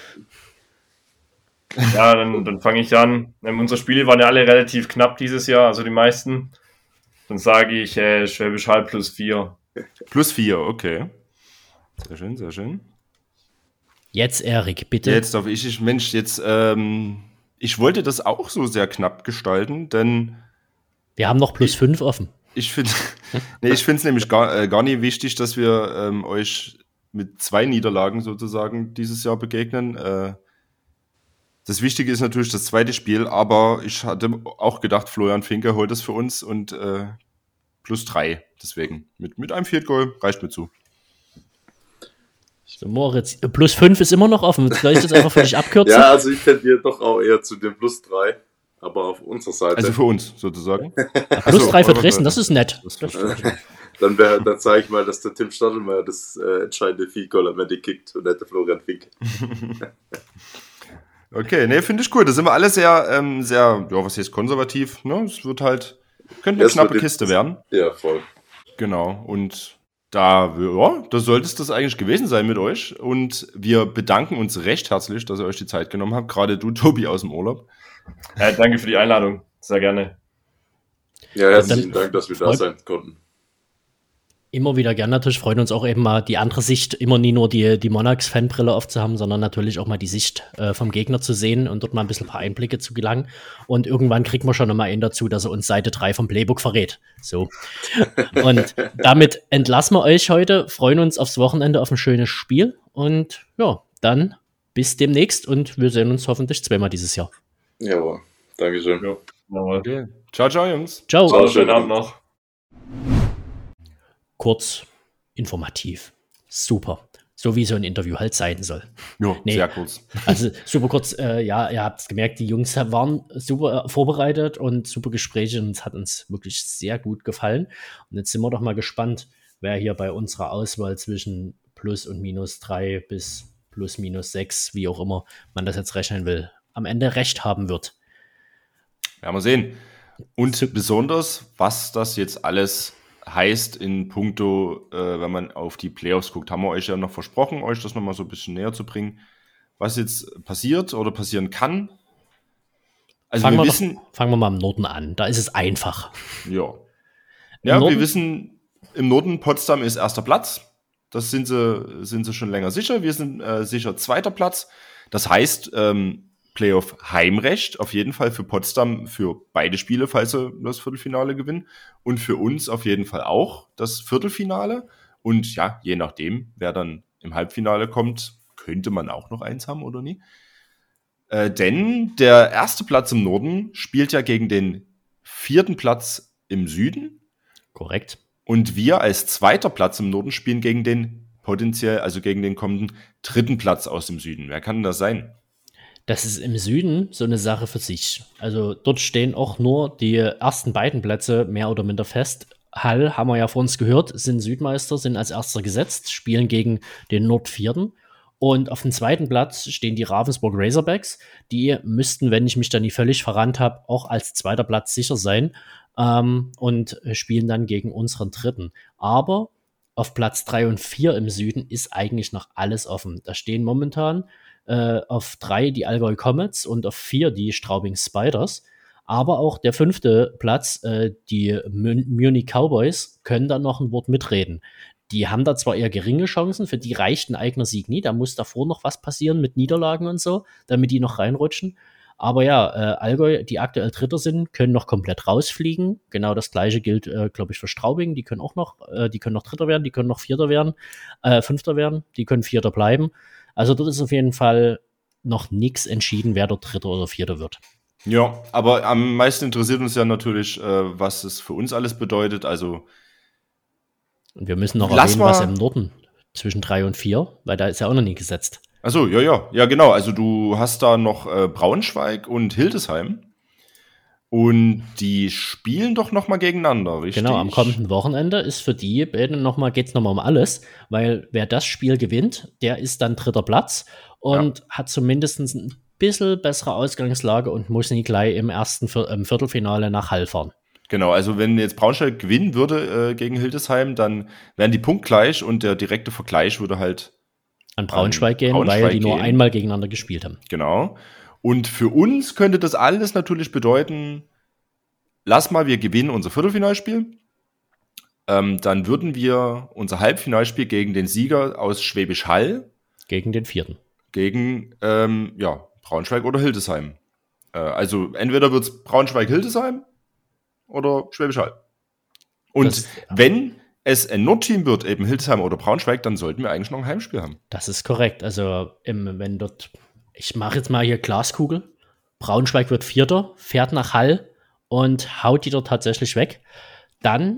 [SPEAKER 8] Ja, dann, dann fange ich an. Ähm, unsere Spiele waren ja alle relativ knapp dieses Jahr, also die meisten. Dann sage ich äh, Schwäbisch Hall plus vier.
[SPEAKER 3] Plus vier, okay. Sehr schön, sehr schön.
[SPEAKER 4] Jetzt Erik, bitte.
[SPEAKER 3] Jetzt darf ich, ich Mensch, jetzt... Ähm, ich wollte das auch so sehr knapp gestalten, denn...
[SPEAKER 4] Wir haben noch plus fünf offen.
[SPEAKER 3] Ich finde nee, ich finde es nämlich gar, äh, gar nicht wichtig, dass wir ähm, euch mit zwei Niederlagen sozusagen dieses Jahr begegnen. Äh, das Wichtige ist natürlich das zweite Spiel, aber ich hatte auch gedacht, Florian Finke holt das für uns und äh, plus drei. Deswegen, mit, mit einem Field Goal reicht mir zu.
[SPEAKER 4] So, Moritz, plus fünf ist immer noch offen. Soll ich das einfach für dich abkürzen?
[SPEAKER 9] Ja, also ich tendiere doch auch eher zu dem plus drei, aber auf unserer Seite.
[SPEAKER 3] Also für uns sozusagen.
[SPEAKER 4] Plus drei für Dresden, das ist nett. Das ist
[SPEAKER 9] dann wär, dann sage ich mal, dass der Tim Stadlmeier das äh, entscheidende Field Goal am Ende kickt und nicht der Florian Fink.
[SPEAKER 3] Okay, ne, finde ich cool. Da sind wir alle sehr, ähm, sehr, ja, was heißt konservativ, ne? Es wird halt, könnte eine
[SPEAKER 9] Es
[SPEAKER 3] knappe
[SPEAKER 9] wird
[SPEAKER 3] Kiste
[SPEAKER 9] jetzt-
[SPEAKER 3] werden.
[SPEAKER 9] Ja, voll.
[SPEAKER 3] Genau, und da, ja, da sollte es das eigentlich gewesen sein mit euch. Und wir bedanken uns recht herzlich, dass ihr euch die Zeit genommen habt. Gerade du, Tobi, aus dem Urlaub.
[SPEAKER 8] Ja, danke für die Einladung. Sehr gerne.
[SPEAKER 9] Ja, herzlichen
[SPEAKER 4] Dann
[SPEAKER 9] Dank, dass wir da
[SPEAKER 4] freut-
[SPEAKER 9] sein konnten.
[SPEAKER 4] immer wieder gern. Natürlich freuen uns auch eben mal die andere Sicht, immer nie nur die, die Monarchs-Fanbrille aufzuhaben, sondern natürlich auch mal die Sicht äh, vom Gegner zu sehen und dort mal ein bisschen ein paar Einblicke zu gelangen. Und irgendwann kriegt man schon noch mal einen dazu, dass er uns Seite drei vom Playbook verrät. So. Und damit entlassen wir euch heute, freuen uns aufs Wochenende auf ein schönes Spiel und ja, dann bis demnächst und wir sehen uns hoffentlich zweimal dieses Jahr.
[SPEAKER 9] Jawohl. Dankeschön.
[SPEAKER 8] Ja, jawohl.
[SPEAKER 3] Okay. Ciao, ciao, Jungs.
[SPEAKER 4] Ciao.
[SPEAKER 8] Ciao, schönen Abend noch.
[SPEAKER 4] Kurz, informativ. Super. So wie so ein Interview halt sein soll.
[SPEAKER 3] Jo,
[SPEAKER 4] Nee.
[SPEAKER 3] sehr kurz.
[SPEAKER 4] Also super kurz, äh, ja, ihr habt es gemerkt, die Jungs waren super äh, vorbereitet und super Gespräche und es hat uns wirklich sehr gut gefallen. Und jetzt sind wir doch mal gespannt, wer hier bei unserer Auswahl zwischen plus und minus drei bis plus minus sechs, wie auch immer man das jetzt rechnen will, am Ende recht haben wird.
[SPEAKER 3] Werden wir sehen. Und besonders, was das jetzt alles heißt in puncto, äh, wenn man auf die Playoffs guckt, haben wir euch ja noch versprochen, euch das nochmal so ein bisschen näher zu bringen, was jetzt passiert oder passieren kann. Also
[SPEAKER 4] fangen,
[SPEAKER 3] wir
[SPEAKER 4] wir
[SPEAKER 3] wissen,
[SPEAKER 4] doch, fangen wir mal im Norden an, da ist es einfach.
[SPEAKER 3] ja, ja,
[SPEAKER 4] Norden-
[SPEAKER 3] wir wissen, im Norden Potsdam ist erster Platz. Das sind sie, sind sie schon länger sicher. Wir sind äh, sicher zweiter Platz. Das heißt, ähm, Playoff Heimrecht auf jeden Fall für Potsdam für beide Spiele, falls sie das Viertelfinale gewinnen. Und für uns auf jeden Fall auch das Viertelfinale. Und ja, je nachdem, wer dann im Halbfinale kommt, könnte man auch noch eins haben oder nie. Äh, denn der erste Platz im Norden spielt ja gegen den vierten Platz im Süden.
[SPEAKER 4] Korrekt.
[SPEAKER 3] Und wir als zweiter Platz im Norden spielen gegen den potenziell, also gegen den kommenden dritten Platz aus dem Süden. Wer kann das sein?
[SPEAKER 4] Das ist im Süden so eine Sache für sich. Also dort stehen auch nur die ersten beiden Plätze mehr oder minder fest. Hall, haben wir ja vor uns gehört, sind Südmeister, sind als erster gesetzt, spielen gegen den Nordvierten. Und auf dem zweiten Platz stehen die Ravensburg Razorbacks. Die müssten, wenn ich mich da nicht völlig verrannt habe, auch als zweiter Platz sicher sein ähm, und spielen dann gegen unseren dritten. Aber auf Platz drei und vier im Süden ist eigentlich noch alles offen. Da stehen momentan äh, auf drei die Allgäu Comets und auf vier die Straubing Spiders. Aber auch der fünfte Platz, äh, die Munich Cowboys, können da noch ein Wort mitreden. Die haben da zwar eher geringe Chancen, für die reicht ein eigener Sieg nie. Da muss davor noch was passieren mit Niederlagen und so, damit die noch reinrutschen. Aber ja, äh, Allgäu, die aktuell Dritter sind, können noch komplett rausfliegen. Genau das Gleiche gilt, äh, glaube ich, für Straubing. Die können auch noch, äh, die können noch Dritter werden, die können noch Vierter werden, äh, Fünfter werden, die können Vierter bleiben. Also dort ist auf jeden Fall noch nichts entschieden, wer dort Dritter oder Vierter wird.
[SPEAKER 3] Ja, aber am meisten interessiert uns ja natürlich, äh, was es für uns alles bedeutet. Also
[SPEAKER 4] und wir müssen noch
[SPEAKER 3] Lass
[SPEAKER 4] erwähnen,
[SPEAKER 3] mal-
[SPEAKER 4] was im Norden zwischen drei und vier, weil da ist ja auch noch nie gesetzt.
[SPEAKER 3] Achso, ja, ja, ja, genau. Also du hast da noch äh, Braunschweig und Hildesheim. Und die spielen doch noch mal gegeneinander, richtig?
[SPEAKER 4] Genau, am kommenden Wochenende ist für die beiden nochmal, geht es nochmal um alles, weil wer das Spiel gewinnt, der ist dann dritter Platz und ja. hat zumindest ein bisschen bessere Ausgangslage und muss nicht gleich im ersten Vier- im Viertelfinale nach Hall fahren.
[SPEAKER 3] Genau, also wenn jetzt Braunschweig gewinnen würde äh, gegen Hildesheim, dann wären die punktgleich und der direkte Vergleich würde halt
[SPEAKER 4] an Braunschweig
[SPEAKER 3] an
[SPEAKER 4] gehen,
[SPEAKER 3] Braunschweig
[SPEAKER 4] weil die nur
[SPEAKER 3] gehen.
[SPEAKER 4] einmal gegeneinander gespielt haben.
[SPEAKER 3] Genau. Und für uns könnte das alles natürlich bedeuten, lass mal, wir gewinnen unser Viertelfinalspiel. Ähm, dann würden wir unser Halbfinalspiel gegen den Sieger aus Schwäbisch Hall
[SPEAKER 4] Gegen den vierten.
[SPEAKER 3] gegen ähm, ja, Braunschweig oder Hildesheim. Äh, also entweder wird es Braunschweig-Hildesheim oder Schwäbisch Hall. Und
[SPEAKER 4] Das-
[SPEAKER 3] wenn es ein Nordteam wird, eben Hildesheim oder Braunschweig, dann sollten wir eigentlich noch ein Heimspiel haben.
[SPEAKER 4] Das ist korrekt. Also, im, wenn dort, ich mache jetzt mal hier Glaskugel. Braunschweig wird Vierter, fährt nach Hall und haut die dort tatsächlich weg. Dann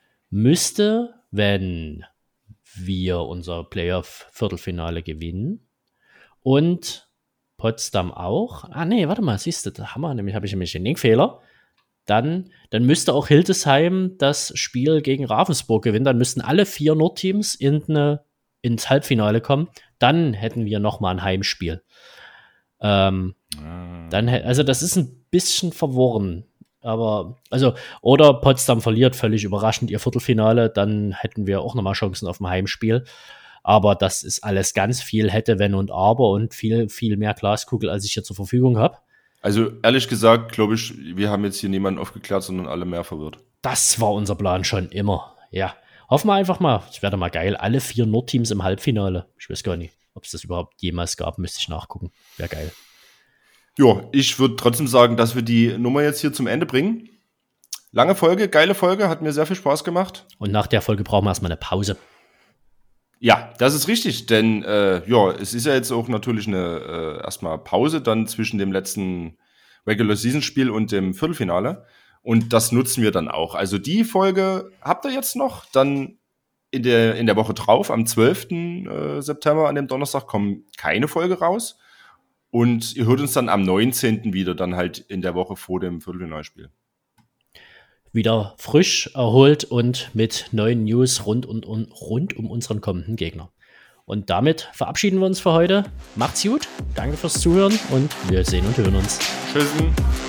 [SPEAKER 4] müsste, wenn wir unser Playoff-Viertelfinale gewinnen und Potsdam auch. Ah, nee, warte mal, siehst du, da haben wir nämlich, habe ich nämlich den Denkfehler. Dann, dann müsste auch Hildesheim das Spiel gegen Ravensburg gewinnen. Dann müssten alle vier Nordteams in eine, ins Halbfinale kommen. Dann hätten wir nochmal ein Heimspiel. Ähm, dann, hä- also das ist ein bisschen verworren. Aber, also, oder Potsdam verliert völlig überraschend ihr Viertelfinale, dann hätten wir auch nochmal Chancen auf ein Heimspiel. Aber das ist alles ganz viel hätte, wenn und aber und viel, viel mehr Glaskugel, als ich hier zur Verfügung habe.
[SPEAKER 3] Also ehrlich gesagt, glaube ich, wir haben jetzt hier niemanden aufgeklärt, sondern alle mehr verwirrt.
[SPEAKER 4] Das war unser Plan schon immer. Ja, hoffen wir einfach mal. Es wäre doch mal geil. Alle vier Nordteams im Halbfinale. Ich weiß gar nicht, ob es das überhaupt jemals gab. Müsste ich nachgucken. Wäre geil.
[SPEAKER 3] Ja, ich würde trotzdem sagen, dass wir die Nummer jetzt hier zum Ende bringen. Lange Folge, geile Folge, hat mir sehr viel Spaß gemacht.
[SPEAKER 4] Und nach der Folge brauchen wir erstmal eine Pause.
[SPEAKER 3] Ja, das ist richtig, denn äh, ja, es ist ja jetzt auch natürlich eine äh, erstmal Pause dann zwischen dem letzten Regular Season Spiel und dem Viertelfinale und das nutzen wir dann auch. Also die Folge habt ihr jetzt noch, dann in der in der Woche drauf, am zwölften Äh, September, an dem Donnerstag, kommt keine Folge raus und ihr hört uns dann am neunzehnten wieder, dann halt in der Woche vor dem Viertelfinalspiel.
[SPEAKER 4] Wieder frisch, erholt und mit neuen News rund, und, und, rund um unseren kommenden Gegner. Und damit verabschieden wir uns für heute. Macht's gut, danke fürs Zuhören und wir sehen und hören uns.
[SPEAKER 3] Tschüss.